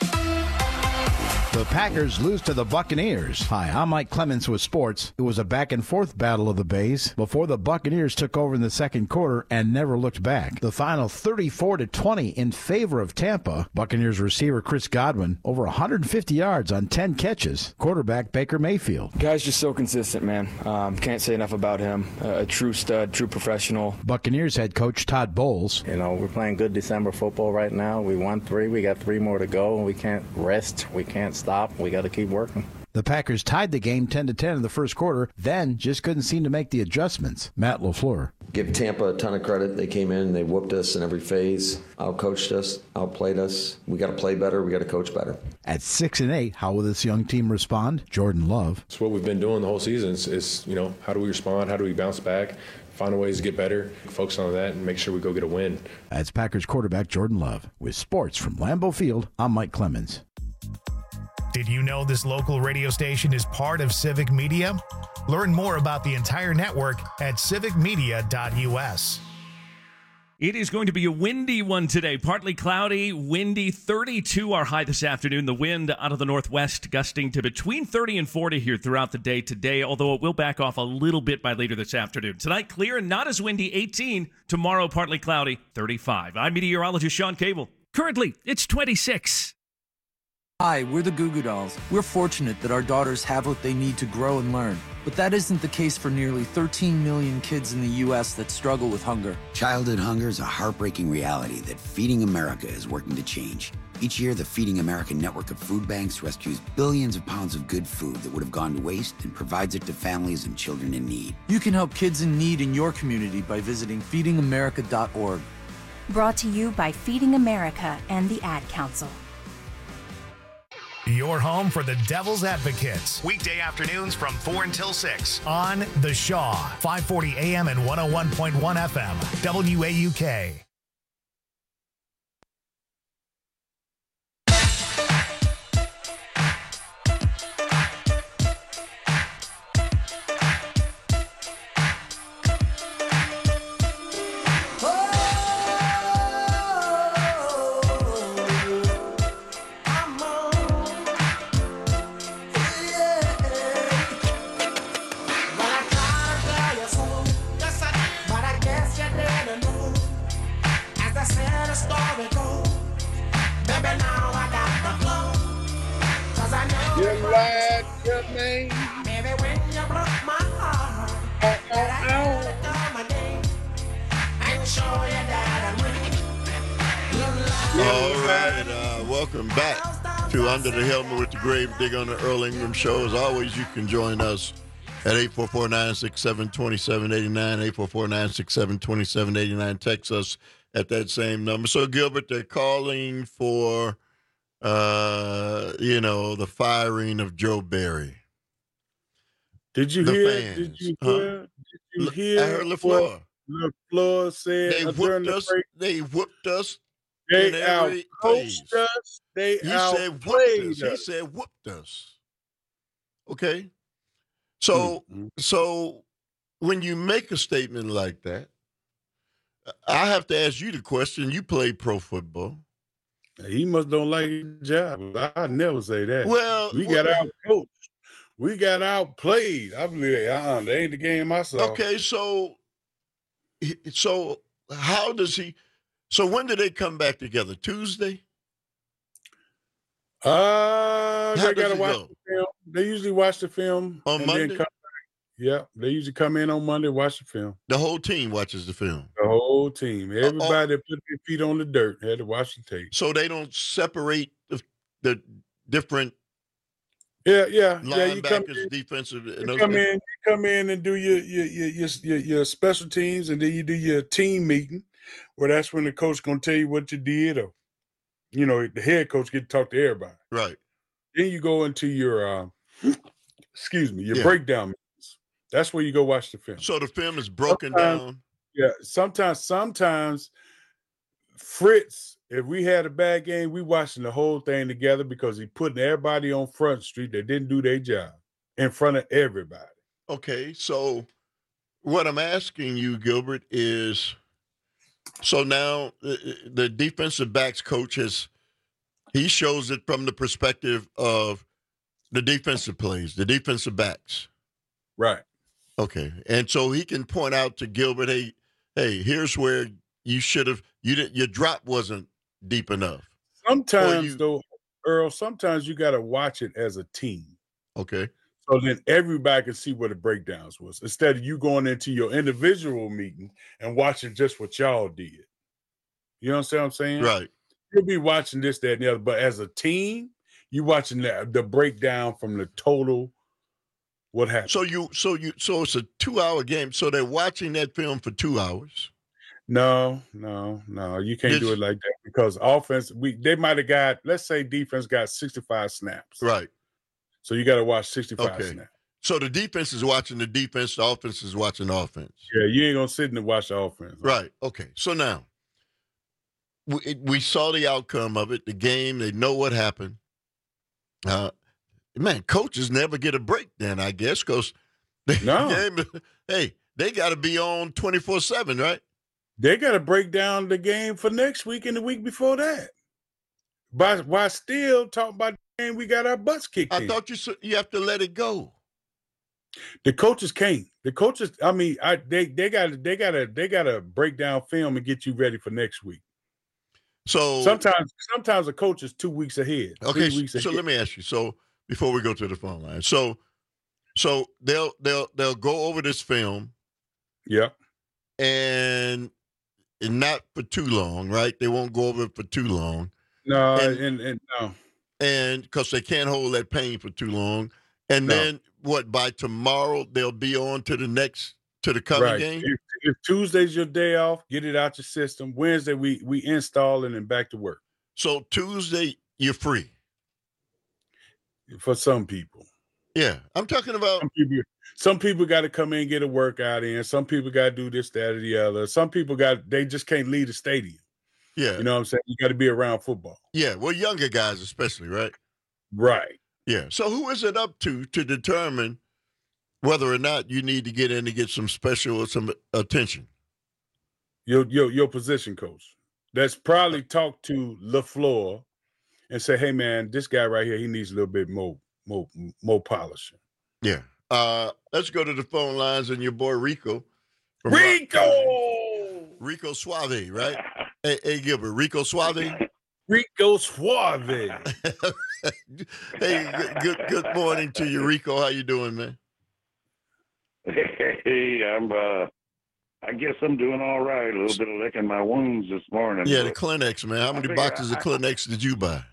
The Packers lose to the Buccaneers. Hi, I'm Mike Clemens with sports. It was a back-and-forth battle of the Bays before the Buccaneers took over in the second quarter and never looked back. The final thirty-four to twenty in favor of Tampa. Buccaneers receiver Chris Godwin over one hundred fifty yards on ten catches. Quarterback Baker Mayfield.
Guy's just so consistent, man. Um, can't say enough about him. Uh, a true stud, true professional.
Buccaneers head coach Todd Bowles.
You know, we're playing good December football right now. We won three. We got three more to go. We can't rest. We can't stop. We got to keep working.
The Packers tied the game ten to ten in the first quarter, then just couldn't seem to make the adjustments. Matt LaFleur.
Give Tampa a ton of credit. They came in, they whooped us in every phase, out-coached us, outplayed us. We got to play better. We got to coach better.
At six and eight, how will this young team respond? Jordan Love.
It's what we've been doing the whole season. Is, is you know, how do we respond? How do we bounce back? Find ways to get better, focus on that, and make sure we go get a win.
That's Packers quarterback Jordan Love. With sports from Lambeau Field, I'm Mike Clemens.
Did you know this local radio station is part of Civic Media? Learn more about the entire network at civic media dot U S.
It is going to be a windy one today. Partly cloudy, windy, thirty-two our high this afternoon. The wind out of the northwest gusting to between thirty and forty here throughout the day today, although it will back off a little bit by later this afternoon. Tonight, clear and not as windy, eighteen. Tomorrow, partly cloudy, thirty-five. I'm meteorologist Sean Cable.
Currently, it's twenty-six.
Hi, we're the Goo Goo Dolls. We're fortunate that our daughters have what they need to grow and learn. But that isn't the case for nearly thirteen million kids in the U S that struggle with hunger.
Childhood hunger is a heartbreaking reality that Feeding America is working to change. Each year, the Feeding America network of food banks rescues billions of pounds of good food that would have gone to waste and provides it to families and children in need.
You can help kids in need in your community by visiting feeding america dot org.
Brought to you by Feeding America and the Ad Council.
Your home for the Devil's Advocates. Weekday afternoons from four until six on The Shaw, five forty A M and one oh one point one F M, W A U K.
what's your name?
Baby, when you broke my heart,
Oh, oh,
I gotta call my name and show you that I'm winning.
All right, uh, welcome back to Under the Helmet with the Grave Digger on the Earl Ingram Show. As always, you can join us at eight four four, nine six seven, two seven eight nine, eight four four, nine six seven, two seven eight nine. Text us at that same number. So, Gilbert, they're calling for, uh, you know, the firing of Joe Barry.
Did you
The
hear?
fans,
Did you
huh?
hear? Did you hear?
I heard
what
LaFleur.
LaFleur said
They
during
whooped
the
us.
break?
They whooped us.
They
in every
outcoached
phase.
us. They
He said whooped
outplayed
us. He
us.
said whooped us. Okay? So,
Mm-hmm.
so when you make a statement like that, I have to ask you the question. You played pro football.
He must don't like his job. I never say that.
Well,
we
well-
got outcoached. We got outplayed. I believe uh, that ain't the game I saw.
Okay, so so how does he so when do they come back together? Tuesday?
Uh,
How
they
does
gotta
it
watch
go?
the film. They usually watch the film
On
and
Monday?
then come back. Yeah, they usually come in on Monday, watch the film.
The whole team watches the film.
The whole team,
Uh,
everybody that put their feet on the dirt had to watch the tape.
So they don't separate the, the different
Yeah, yeah, yeah. You come
linebackers,
in,
defensive. and
you
those
come
things?
in, you come in and do your your your your, your, your special teams, and then you do your team meeting, where that's when the coach gonna tell you what you did, or you know, the head coach get to talk to everybody.
Right.
Then you go into your, uh, excuse me, your
Yeah.
breakdown meetings. That's where you go watch the film.
So the film is broken
Sometimes-
down.
Yeah, sometimes, sometimes Fritz, if we had a bad game, we watching the whole thing together because he putting everybody on Front Street that didn't do their job in front of everybody.
Okay, so what I'm asking you, Gilbert, is so now the, the defensive backs coach has he shows it from the perspective of the defensive plays, the defensive backs.
Right.
Okay, and so he can point out to Gilbert, hey, hey, here's where you should have you didn't your drop wasn't deep enough.
Sometimes
you-
though, Earl, sometimes you got to watch it as a team.
Okay.
So then everybody can see where the breakdowns was instead of you going into your individual meeting and watching just what y'all did. You understand what I'm saying?
Right.
You'll be watching this, that, and the other, but as a team, you watching the, the breakdown from the total what happened.
So you so you so it's a two hour game. So they're watching that film for two hours.
No, no, no. You can't
Did
do
you-
it like that because offense, we they might have got, let's say defense got sixty-five snaps.
Right.
So you got to watch sixty-five
Okay.
snaps.
So the defense is watching the defense, the offense is watching the offense.
Yeah, you ain't gonna sit and watch the offense.
Right. Okay. So now we, it- we saw the outcome of it, the game. They know what happened. Uh, man, coaches never get a break then, I guess, because the
No.
game, hey, they got to be on twenty-four seven, right?
They got to break down the game for next week and the week before that. But while still talking about the game, we got our butts kicked
I
in.
thought you s- you have to let it go.
The coaches can't. The coaches, I mean, I they they got they got to they got to break down film and get you ready for next week.
So
Sometimes sometimes a coach is two weeks ahead.
Okay,
three weeks
so, so
ahead.
let me ask you. So before we go to the phone line, so so they'll they'll they'll go over this film,
yeah,
and, and not for too long, right? They won't go over it for too long,
No,
and-
and, and, no.
and because they can't hold that pain for too long, and
No.
then what? By tomorrow they'll be on to the next to the coming
Right.
game.
If, if Tuesday's your day off, get it out your system. Wednesday we we install it and back to work.
So Tuesday you're free.
For some people.
Yeah, I'm talking about.
Some people, some people got to come in and get a workout in. Some people got to do this, that, or the other. Some people got they just can't leave the stadium.
Yeah,
You know what I'm saying? You got to be around football.
yeah. Well, younger guys especially, right?
Right.
Yeah. So who is it up to to determine whether or not you need to get in to get some special or some attention?
Your your your position coach. That's probably talk to LaFleur and say, hey man, this guy right here, he needs a little bit more more more polishing.
Yeah. Uh, let's go to the phone lines and your boy Rico. from
Rico!
Rock- Rico Suave, right? Hey, hey, Gilbert, Rico Suave.
Rico Suave.
Hey, good good morning to you, Rico. How you doing, man?
Hey, I'm. Uh, I guess I'm doing all right. A little bit of licking my wounds this morning.
Yeah, the Kleenex, man. How many
figure
boxes
I-
of Kleenex did you buy?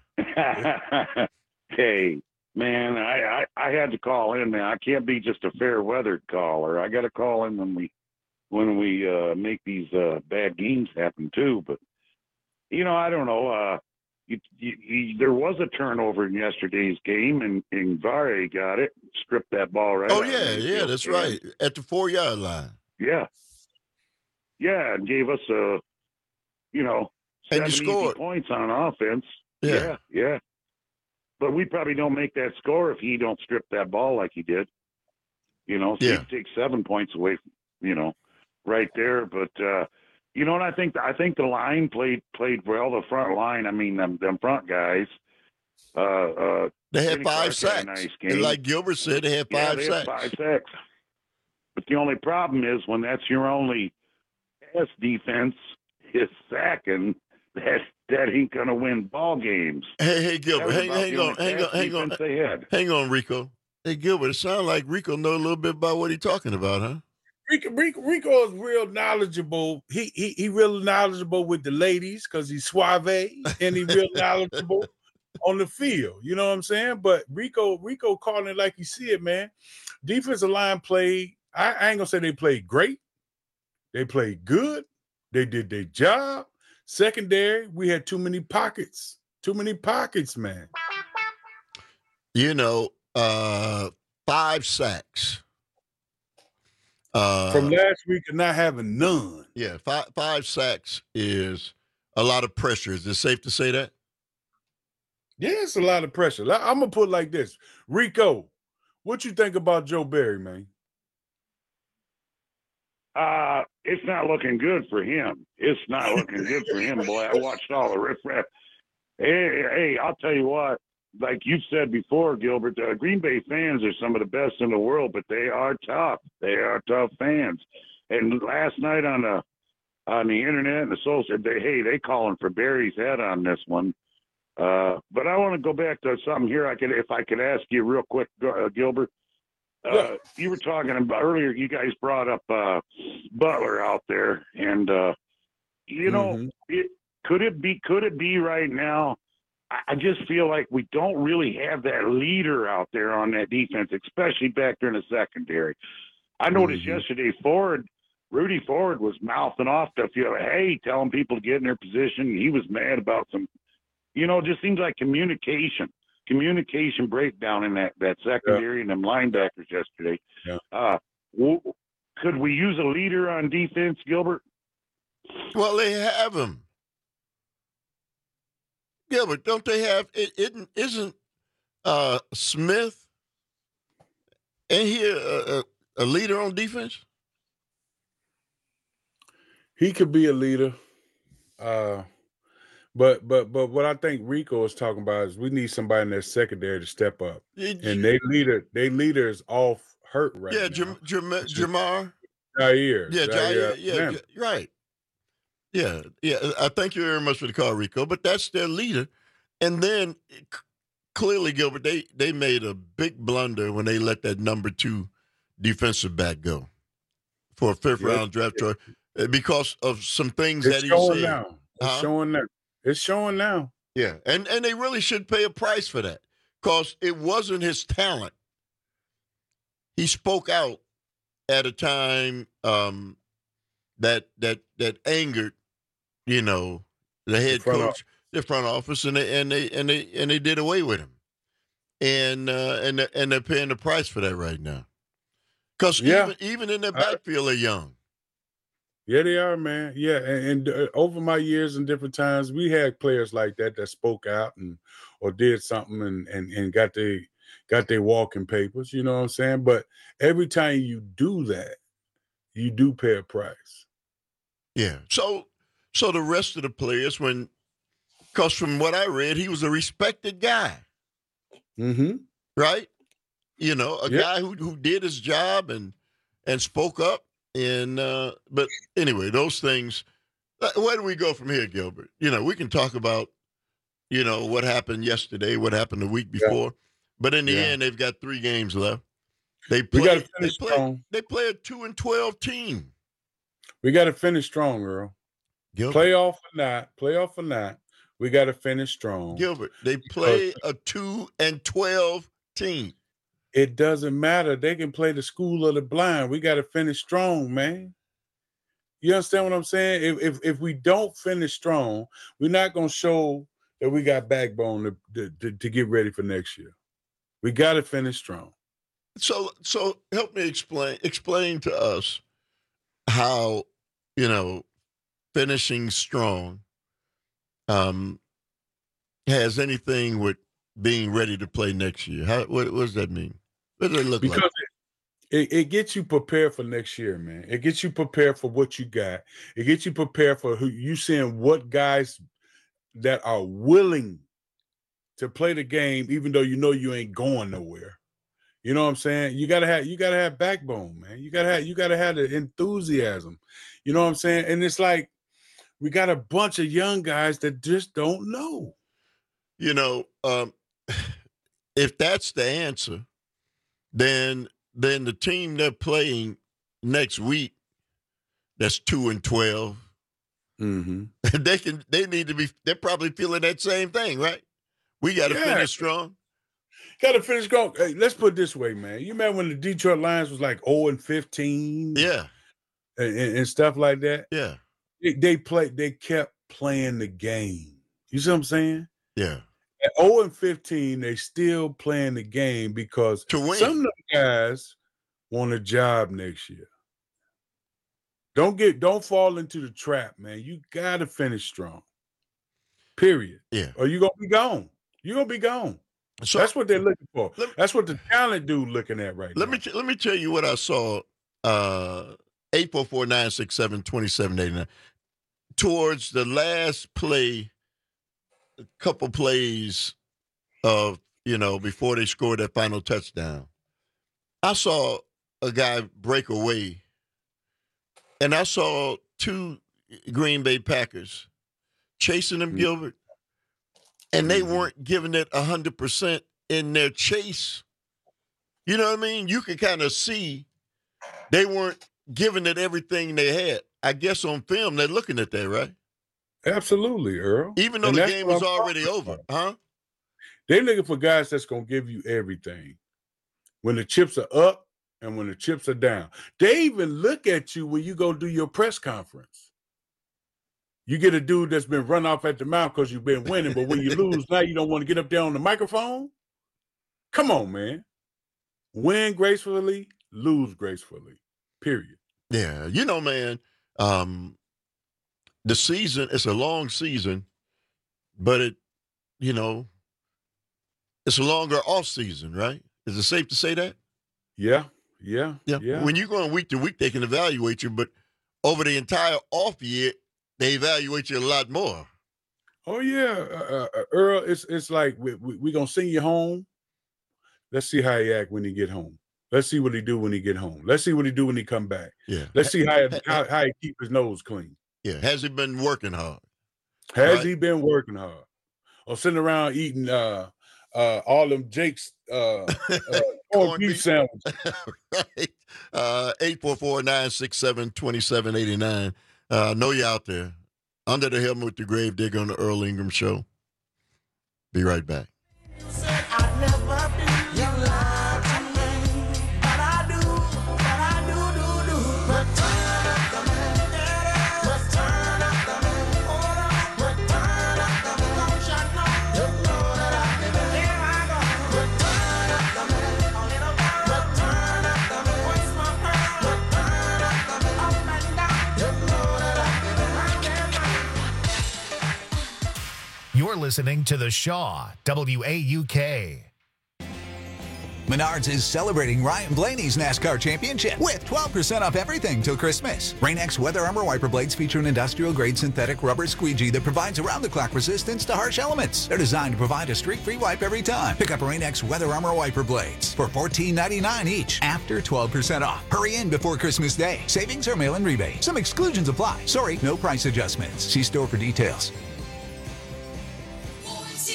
Hey, man, I, I I had to call in, man. I can't be just a fair weathered caller. I got to call in when we when we uh, make these uh, bad games happen too. But you know, I don't know. Uh, you, you, you, there was a turnover in yesterday's game, and and Vare got it, stripped that ball right.
Oh
out of
yeah,
the
yeah,
field.
that's right. At the four yard line.
Yeah, yeah, and gave us a, you know,
And you
seven easy
scored.
points on offense.
Yeah.
yeah, yeah. But we probably don't make that score if he don't strip that ball like he did. You know, so
Yeah.
you take seven points away, from, you know, right there. But uh, you know, and I think I think the line played played well. The front line, I mean, them them front guys. Uh, uh,
They had
Kenny
five
Clark had a
sacks.
nice
And
game.
like Gilbert said, they had
Yeah,
five
they had
sacks.
five sacks. But the only problem is when that's your only pass defense is sacking. That that ain't gonna win ball games.
Hey, hey,
That
Gilbert,
was
hang,
about
hang
the
on,
only
hang on,
pass
hang on,
defense they had.
hang on, Rico. Hey, Gilbert, it sounds like Rico know a little bit about what he's talking about, huh?
Rico, Rico, Rico is real knowledgeable. He he he real knowledgeable with the ladies because he's suave and he real knowledgeable on the field. You know what I'm saying? But Rico, Rico calling it like you see it, man. Defensive line played. I, I ain't gonna say they played great. They played good. They did their job. Secondary, we had too many pockets. Too many pockets, man.
You know, uh, five sacks. Uh,
From last week to not having none.
Yeah, five five sacks is a lot of pressure. Is it safe to say that?
Yeah, it's a lot of pressure. I'm gonna put it like this. Rico, what you think about Joe Barry, man?
Uh, it's not looking good for him. It's not looking good for him, boy. I watched all the riffraff. Hey, hey, I'll tell you what. Like you said before, Gilbert, uh, Green Bay fans are some of the best in the world, but they are tough. They are tough fans. And last night on the on the internet and the social, they hey, they calling for Barry's head on this one. Uh, but I want to go back to something here. I could, if I could ask you real quick, uh, Gilbert. Uh,
Yeah.
You were talking about earlier. You guys brought up uh, Butler out there, and uh, you know,
Mhm.
it, could it be? Could it be right now? I, I just feel like we don't really have that leader out there on that defense, especially back there in the secondary. I noticed
Mhm.
yesterday, Ford, Rudy Ford was mouthing off to feel, hey, telling people to get in their position. He was mad about some, you know, it just seems like communication. Communication breakdown in that, that secondary and them linebackers yesterday.
Yeah.
Uh, w- could we use a leader on defense, Gilbert?
Well, they have him. Gilbert, don't they have it? Isn't, isn't uh, Smith ain't he a, a, a leader on defense?
He could be a leader. Uh, but but but what I think Rico is talking about is we need somebody in that secondary to step up.
It-
And they leader, they leader is off hurt right
yeah,
now.
Jam, Jam, Jamar.
Jair.
Yeah, Jair. Yeah,
Jair.
Ja- right. Yeah, yeah. I thank you very much for the call, Rico. But that's their leader. And then c- clearly, Gilbert, they they made a big blunder when they let that number two defensive back go for a fifth
Yes.
round draft choice uh, because of some things
It's
that he
showing
said.
now. It's
Huh?
showing now. It's showing now.
Yeah, and and they really should pay a price for that because it wasn't his talent. He spoke out at a time um, that that that angered, you know, the head
front
coach, the front office, and they and they and they and they did away with him, and uh, and they- and they're paying the price for that right now. Because
Yeah.
even even in their
I-
backfield, they're young.
Yeah, they are, man. Yeah, and, and uh, over my years and different times, we had players like that that spoke out and or did something and and and got they got their walking papers. You know what I'm saying? But every time you do that, you do pay a price.
Yeah. So so the rest of the players, when because from what I read, he was a respected guy.
Mm-hmm.
Right? You know, a
Yep.
guy who who did his job and and spoke up. And uh, but anyway, those things. uh, Where do we go from here, Gilbert? You know, we can talk about you know, what happened yesterday, what happened the week before. Yeah. But in the yeah. end, they've got three games left. They play,
we got to
finish
finish they strong.
Play, they play a two and twelve team.
We got to finish strong, Earl.
Gilbert.
Playoff or not, playoff or not, we got to finish strong.
Gilbert, they play a two and twelve team.
It doesn't matter. They can play the school of the blind. We got to finish strong, man. You understand what I'm saying? If if, if we don't finish strong, we're not going to show that we got backbone to, to, to get ready for next year. We got to finish strong.
So so help me explain explain to us how, you know, finishing strong um, has anything with being ready to play next year. How, what, what does that mean? What does it look
because
like?
It, it gets you prepared for next year, man. It gets you prepared for what you got. It gets you prepared for who you seeing what guys that are willing to play the game, even though you know you ain't going nowhere. You know what I'm saying? You gotta have you gotta have backbone, man. You gotta have you gotta have the enthusiasm. You know what I'm saying? And it's like we got a bunch of young guys that just don't know.
You know, um, if that's the answer, then then the team they're playing next week, that's two and twelve.
Mm-hmm.
They can they need to be. They're probably feeling that same thing, right? We got to
yeah.
finish strong.
Got to finish strong. Hey, let's put it this way, man. You remember when the Detroit Lions was like oh and fifteen?
Yeah.
And, and, and stuff like that?
Yeah.
They, they played, they kept playing the game. You see what I'm saying?
Yeah.
At oh and fifteen, they still playing the game because
to win.
Some of them guys want a job next year. Don't get, don't fall into the trap, man. You got to finish strong. Period.
Yeah.
Or you're going to be gone. You're going to be gone. So that's what they're looking for. Me, that's what the talent dude looking at right
let
now.
Me t- let me tell you what I saw. Uh, eight four four, nine six seven, two seven eight nine. Towards the last play, a couple plays of, you know, before they scored that final touchdown, I saw a guy break away, and I saw two Green Bay Packers chasing him, mm-hmm. Gilbert. And they weren't giving it one hundred percent in their chase. You know what I mean? You could kind of see they weren't giving it everything they had. I guess on film, they're looking at that, right?
Absolutely, Earl.
Even though and the game was already over, about. huh?
They're looking for guys that's going to give you everything. When the chips are up and when the chips are down. They even look at you when you go do your press conference. You get a dude that's been run off at the mouth because you've been winning, but when you lose, now you don't want to get up there on the microphone? Come on, man. Win gracefully, lose gracefully, period.
Yeah, you know, man, um, the season, it's a long season, but it, you know, it's a longer off season, right? Is it safe to say that?
Yeah, yeah,
yeah.
yeah.
When you're going week to week, they can evaluate you, but over the entire off year, they evaluate you a lot more.
Oh yeah, uh, uh, Earl. It's it's like we we, we gonna send you home. Let's see how he act when he get home. Let's see what he do when he get home. Let's see what he do when he come back.
Yeah.
Let's see how how, how he keep his nose clean.
Yeah. Has he been working hard?
Has
right?
he been working hard? Or sitting around eating uh uh all them Jake's uh, uh corned beef sandwich.
Right. Uh, eight four four, nine six seven, two seven eight nine. I uh, know you're out there. Under the Helmet with the Grave Digger on the Earl Ingram Show. Be right back.
You're listening to The Shaw, W A U K.
Menards is celebrating Ryan Blaney's NASCAR championship with twelve percent off everything till Christmas. Rain-X Weather Armor wiper blades feature an industrial-grade synthetic rubber squeegee that provides around-the-clock resistance to harsh elements. They're designed to provide a streak-free wipe every time. Pick up Rain-X Weather Armor wiper blades for fourteen ninety-nine each after twelve percent off. Hurry in before Christmas Day. Savings or mail-in rebate. Some exclusions apply. Sorry, no price adjustments. See store for details.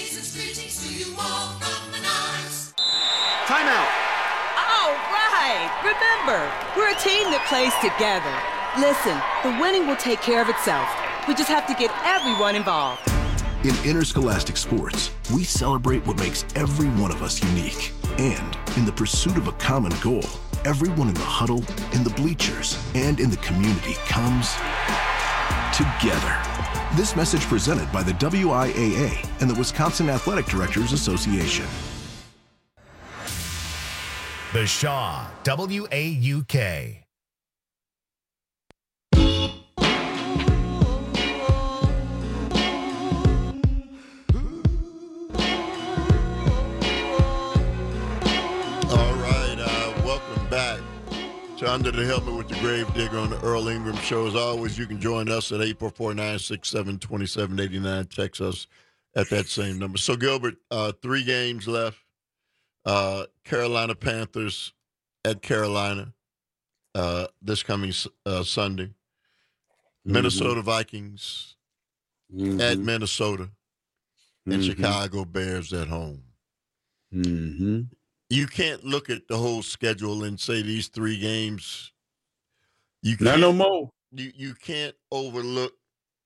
Timeout.
All right. Remember, we're a team that plays together. Listen, the winning will take care of itself. We just have to get everyone involved.
In interscholastic sports, we celebrate what makes every one of us unique. And in the pursuit of a common goal, everyone in the huddle, in the bleachers, and in the community comes together. This message presented by the W I A A and the Wisconsin Athletic Directors Association.
The Shaw, W A U K.
Under the Helmet with the Grave Digger on the Earl Ingram Show. As always, you can join us at eight four four, nine six seven, two seven eight nine. Text us at that same number. So, Gilbert, uh, three games left. Uh, Carolina Panthers at Carolina uh, this coming uh, Sunday. Mm-hmm. Minnesota Vikings mm-hmm. at Minnesota. And mm-hmm. Chicago Bears at home.
Mm-hmm.
You can't look at the whole schedule and say these three games. You
can't, Not no more.
You you can't overlook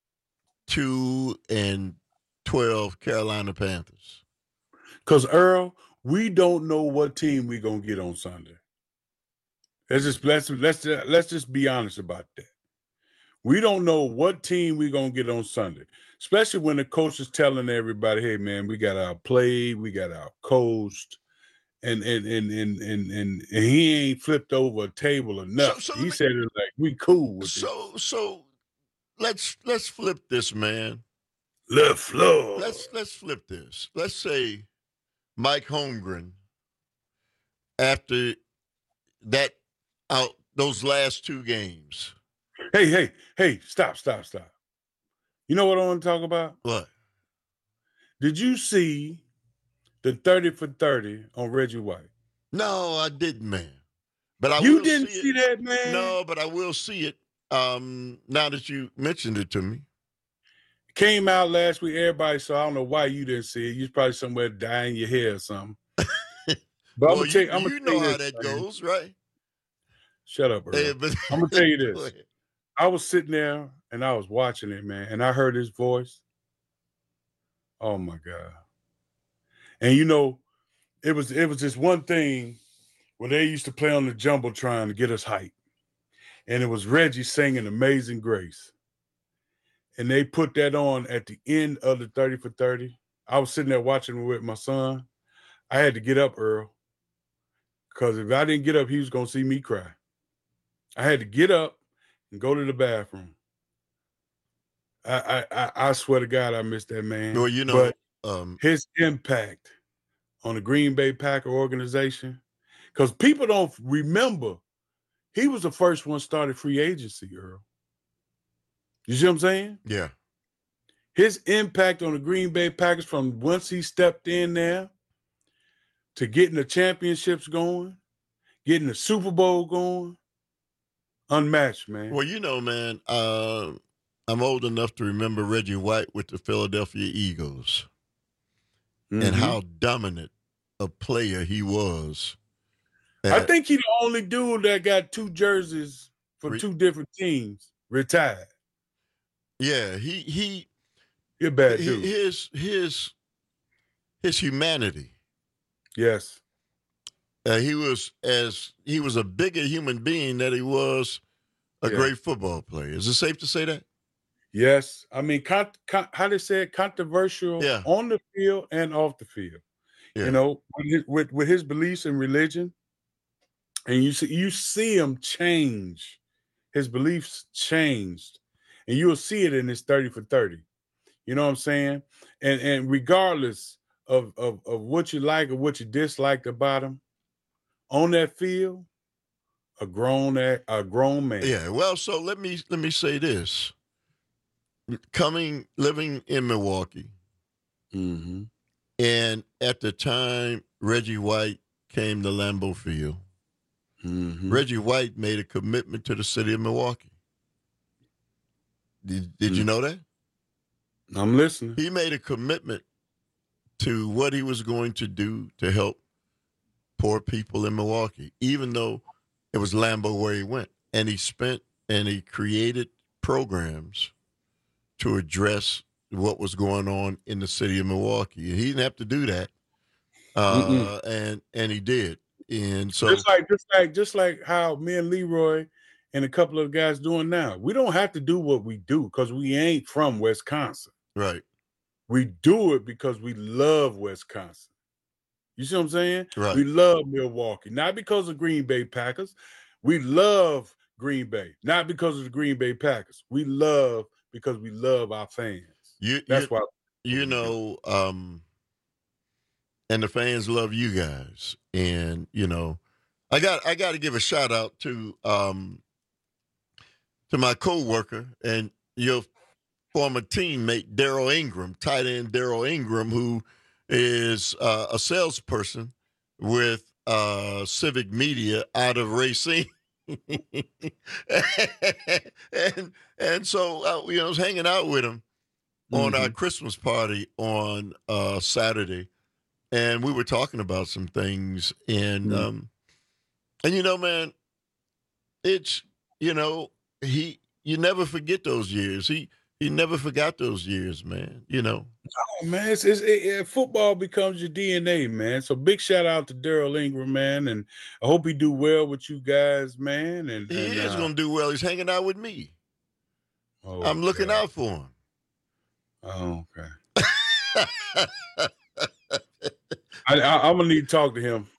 two and twelve Carolina Panthers.
Because Earl, we don't know what team we're gonna get on Sunday. Let's just let's let's let's just be honest about that. We don't know what team we're gonna get on Sunday, especially when the coach is telling everybody, "Hey, man, we got our play, we got our coached." And and, and and and and and he ain't flipped over a table or nothing. So, so he me, said it like we cool with
so it. So let's let's flip this, man.
Let's flip.
Let's let's flip this. Let's say Mike Holmgren, after that out those last two games.
Hey, hey, hey, stop, stop, stop. You know what I want to talk about?
What?
Did you see the thirty for thirty on Reggie White?
No, I didn't, man. But I
you
will
didn't
see,
see
it.
that, man?
No, but I will see it um, now that you mentioned it to me.
Came out last week, everybody saw. I don't know why you didn't see it. You was probably somewhere dyeing your hair or something. But
well,
I'm gonna tell you, I'm
you
gonna
know
tell
how
you
that man. goes, right?
Shut up, Earl.
Hey, but,
I'm gonna tell you this. I was sitting there and I was watching it, man, and I heard his voice. Oh my God. And you know, it was it was just one thing when they used to play on the Jumbotron to get us hyped. And it was Reggie singing Amazing Grace. And they put that on at the end of the thirty for thirty. I was sitting there watching it with my son. I had to get up, Earl. Because if I didn't get up, he was going to see me cry. I had to get up and go to the bathroom. I I, I swear to God, I missed that man.
Well, you know,
but
um,
his impact on the Green Bay Packer organization, because people don't remember, he was the first one started free agency, Earl. You see what I'm saying?
Yeah.
His impact on the Green Bay Packers from once he stepped in there to getting the championships going, getting the Super Bowl going, unmatched, man.
Well, you know, man, uh, I'm old enough to remember Reggie White with the Philadelphia Eagles. Mm-hmm. And how dominant a player he was.
I think he's the only dude that got two jerseys for Re- two different teams retired.
Yeah, he he.
You're a bad dude.
His his his humanity.
Yes.
Uh, he was as he was a bigger human being than he was a yeah. great football player. Is it safe to say that?
Yes. I mean, con- con- how they say it, controversial
yeah.
on the field and off the field. Yeah. You know, with his, with, with his beliefs in religion, and you see, you see him change. His beliefs changed, and you'll see it in his thirty for thirty. You know what I'm saying? And and regardless of, of, of what you like or what you disliked about him, on that field, a grown a grown man.
Yeah. Well, so let me let me say this. Coming, living in Milwaukee,
mm-hmm.
and at the time Reggie White came to Lambeau Field,
mm-hmm.
Reggie White made a commitment to the city of Milwaukee. Did, did mm-hmm. you know that?
I'm listening.
He made a commitment to what he was going to do to help poor people in Milwaukee, even though it was Lambeau where he went. And he spent and he created programs to address what was going on in the city of Milwaukee. He didn't have to do that, uh, and and he did. And so,
just like just like just like how me and Leroy and a couple of guys doing now, we don't have to do what we do because we ain't from Wisconsin.
Right.
We do it because we love Wisconsin. You see what I'm saying?
Right.
We love Milwaukee, not because of Green Bay Packers. We love Green Bay, not because of the Green Bay Packers. We love because we love our fans.
You,
That's
you,
why.
You know, um, and the fans love you guys. And, you know, I got I got to give a shout out to um, to my coworker and your former teammate, Daryl Ingram, tight end Daryl Ingram, who is uh, a salesperson with uh, Civic Media out of Racine. and and so uh, you know, I was hanging out with him on
Mm-hmm.
our Christmas party on uh, Saturday, and we were talking about some things, and
Mm-hmm.
um, and you know, man, it's you know he you never forget those years. He he never forgot those years, man. You know.
Oh, man, it's, it's, it, it, football becomes your D N A, man. So big shout out to Daryl Ingram, man, and I hope he do well with you guys, man. And
He
and,
is
uh,
going to do well. He's hanging out with me.
oh,
I'm looking
okay.
out for him.
Oh, okay. I, I, I'm gonna need to talk to him.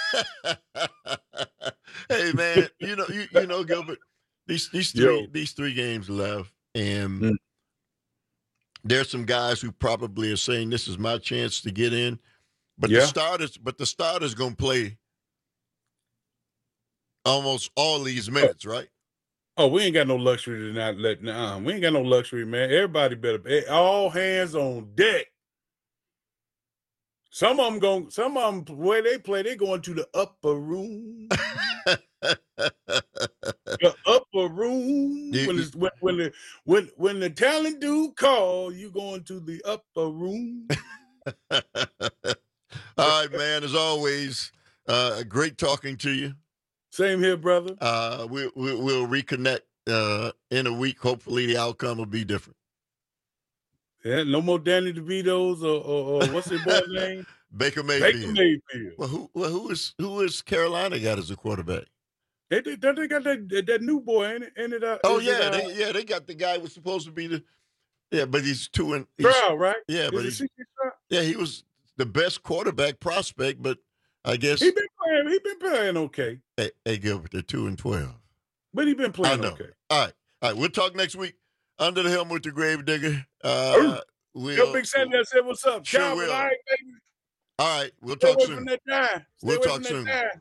Hey, man, you know, you, you know, Gilbert, these these three
Yo.
these three games left, and
Mm.
there's some guys who probably are saying this is my chance to get in, but
Yeah.
the starters, but the starters gonna play almost all these minutes, right?
Oh, we ain't got no luxury to not let. Nah, we ain't got no luxury, man. Everybody better. eh, All hands on deck. Some of them going. Some of them where they play, they going to the upper room. The upper room.
You-
When, it's, when when the when when the talent do call, you going to the upper room.
All right, man. As always, uh, great talking to you.
Same here, brother.
Uh, we, we, we'll reconnect uh, in a week. Hopefully, the outcome will be different.
Yeah, no more Danny DeVito's or, or, or what's his boy's name?
Baker Mayfield.
Baker Mayfield.
Well, who well, who is who is Carolina got as a quarterback?
They, they, they got that, that that new boy, ain't it? Ain't it uh,
Oh
is it,
yeah,
uh,
they, yeah, they got the guy who was supposed to be the yeah, but he's two and he's,
Stroud, right?
yeah,
Is
but
it
he's,
C J Stroud?
yeah, he was the best quarterback prospect, but I guess
He been playing. He been playing okay,
hey, hey Gilbert, they're two and twelve.
but he been
I
playing
know.
okay.
All right, all right, we'll talk next week. Under the helmet with the Grave Digger. Uh, we'll,
Yo, Big Sandy that said, "What's up,
Sure
Calvin?
will.
All right, baby.
all right, we'll
Stay
talk
away
soon.
from that dime. Stay
We'll
away
talk
from
soon.
that dime."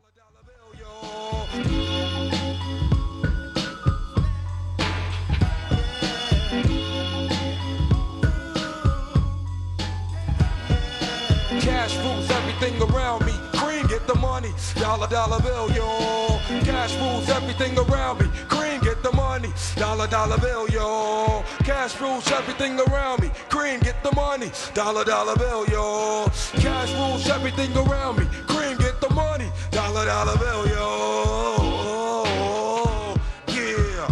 Cash rules everything around me. Cream, get the money. Dollar, dollar bill, yo. Cash rules everything around me. Cream, get the money. Dollar, dollar bill, yo. Cash rules everything around me. Cream, get the money. Dollar, dollar bill, yo. Cash rules everything around me. Cream, get the money. Dollar, dollar bill, yo. Yeah.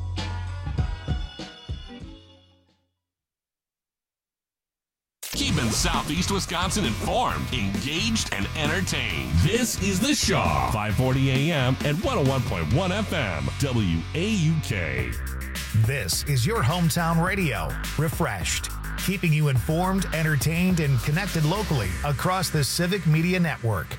Keeping Southeast Wisconsin informed, engaged, and entertained. This is The Shaw, five forty A M and one oh one point one F M, W A U K.
This is your hometown radio, refreshed, keeping you informed, entertained, and connected locally across the Civic Media Network.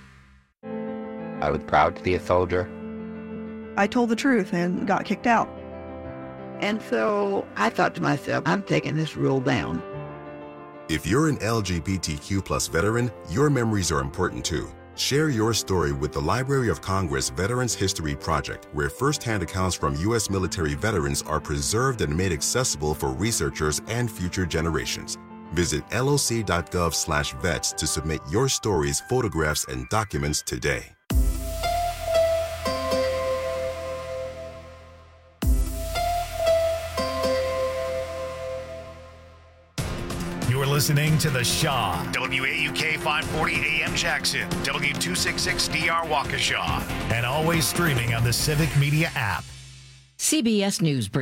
I was proud to be a soldier.
I told the truth and got kicked out.
And so I thought to myself, I'm taking this rule down.
If you're an L G B T Q plus veteran, your memories are important too. Share your story with the Library of Congress Veterans History Project, where firsthand accounts from U S military veterans are preserved and made accessible for researchers and future generations. Visit loc.gov slash vets to submit your stories, photographs, and documents today.
You're listening to The Shaw. W A U K five forty A M Jackson, W two sixty-six D R Waukesha, and always streaming on the Civic Media app.
C B S News Brief.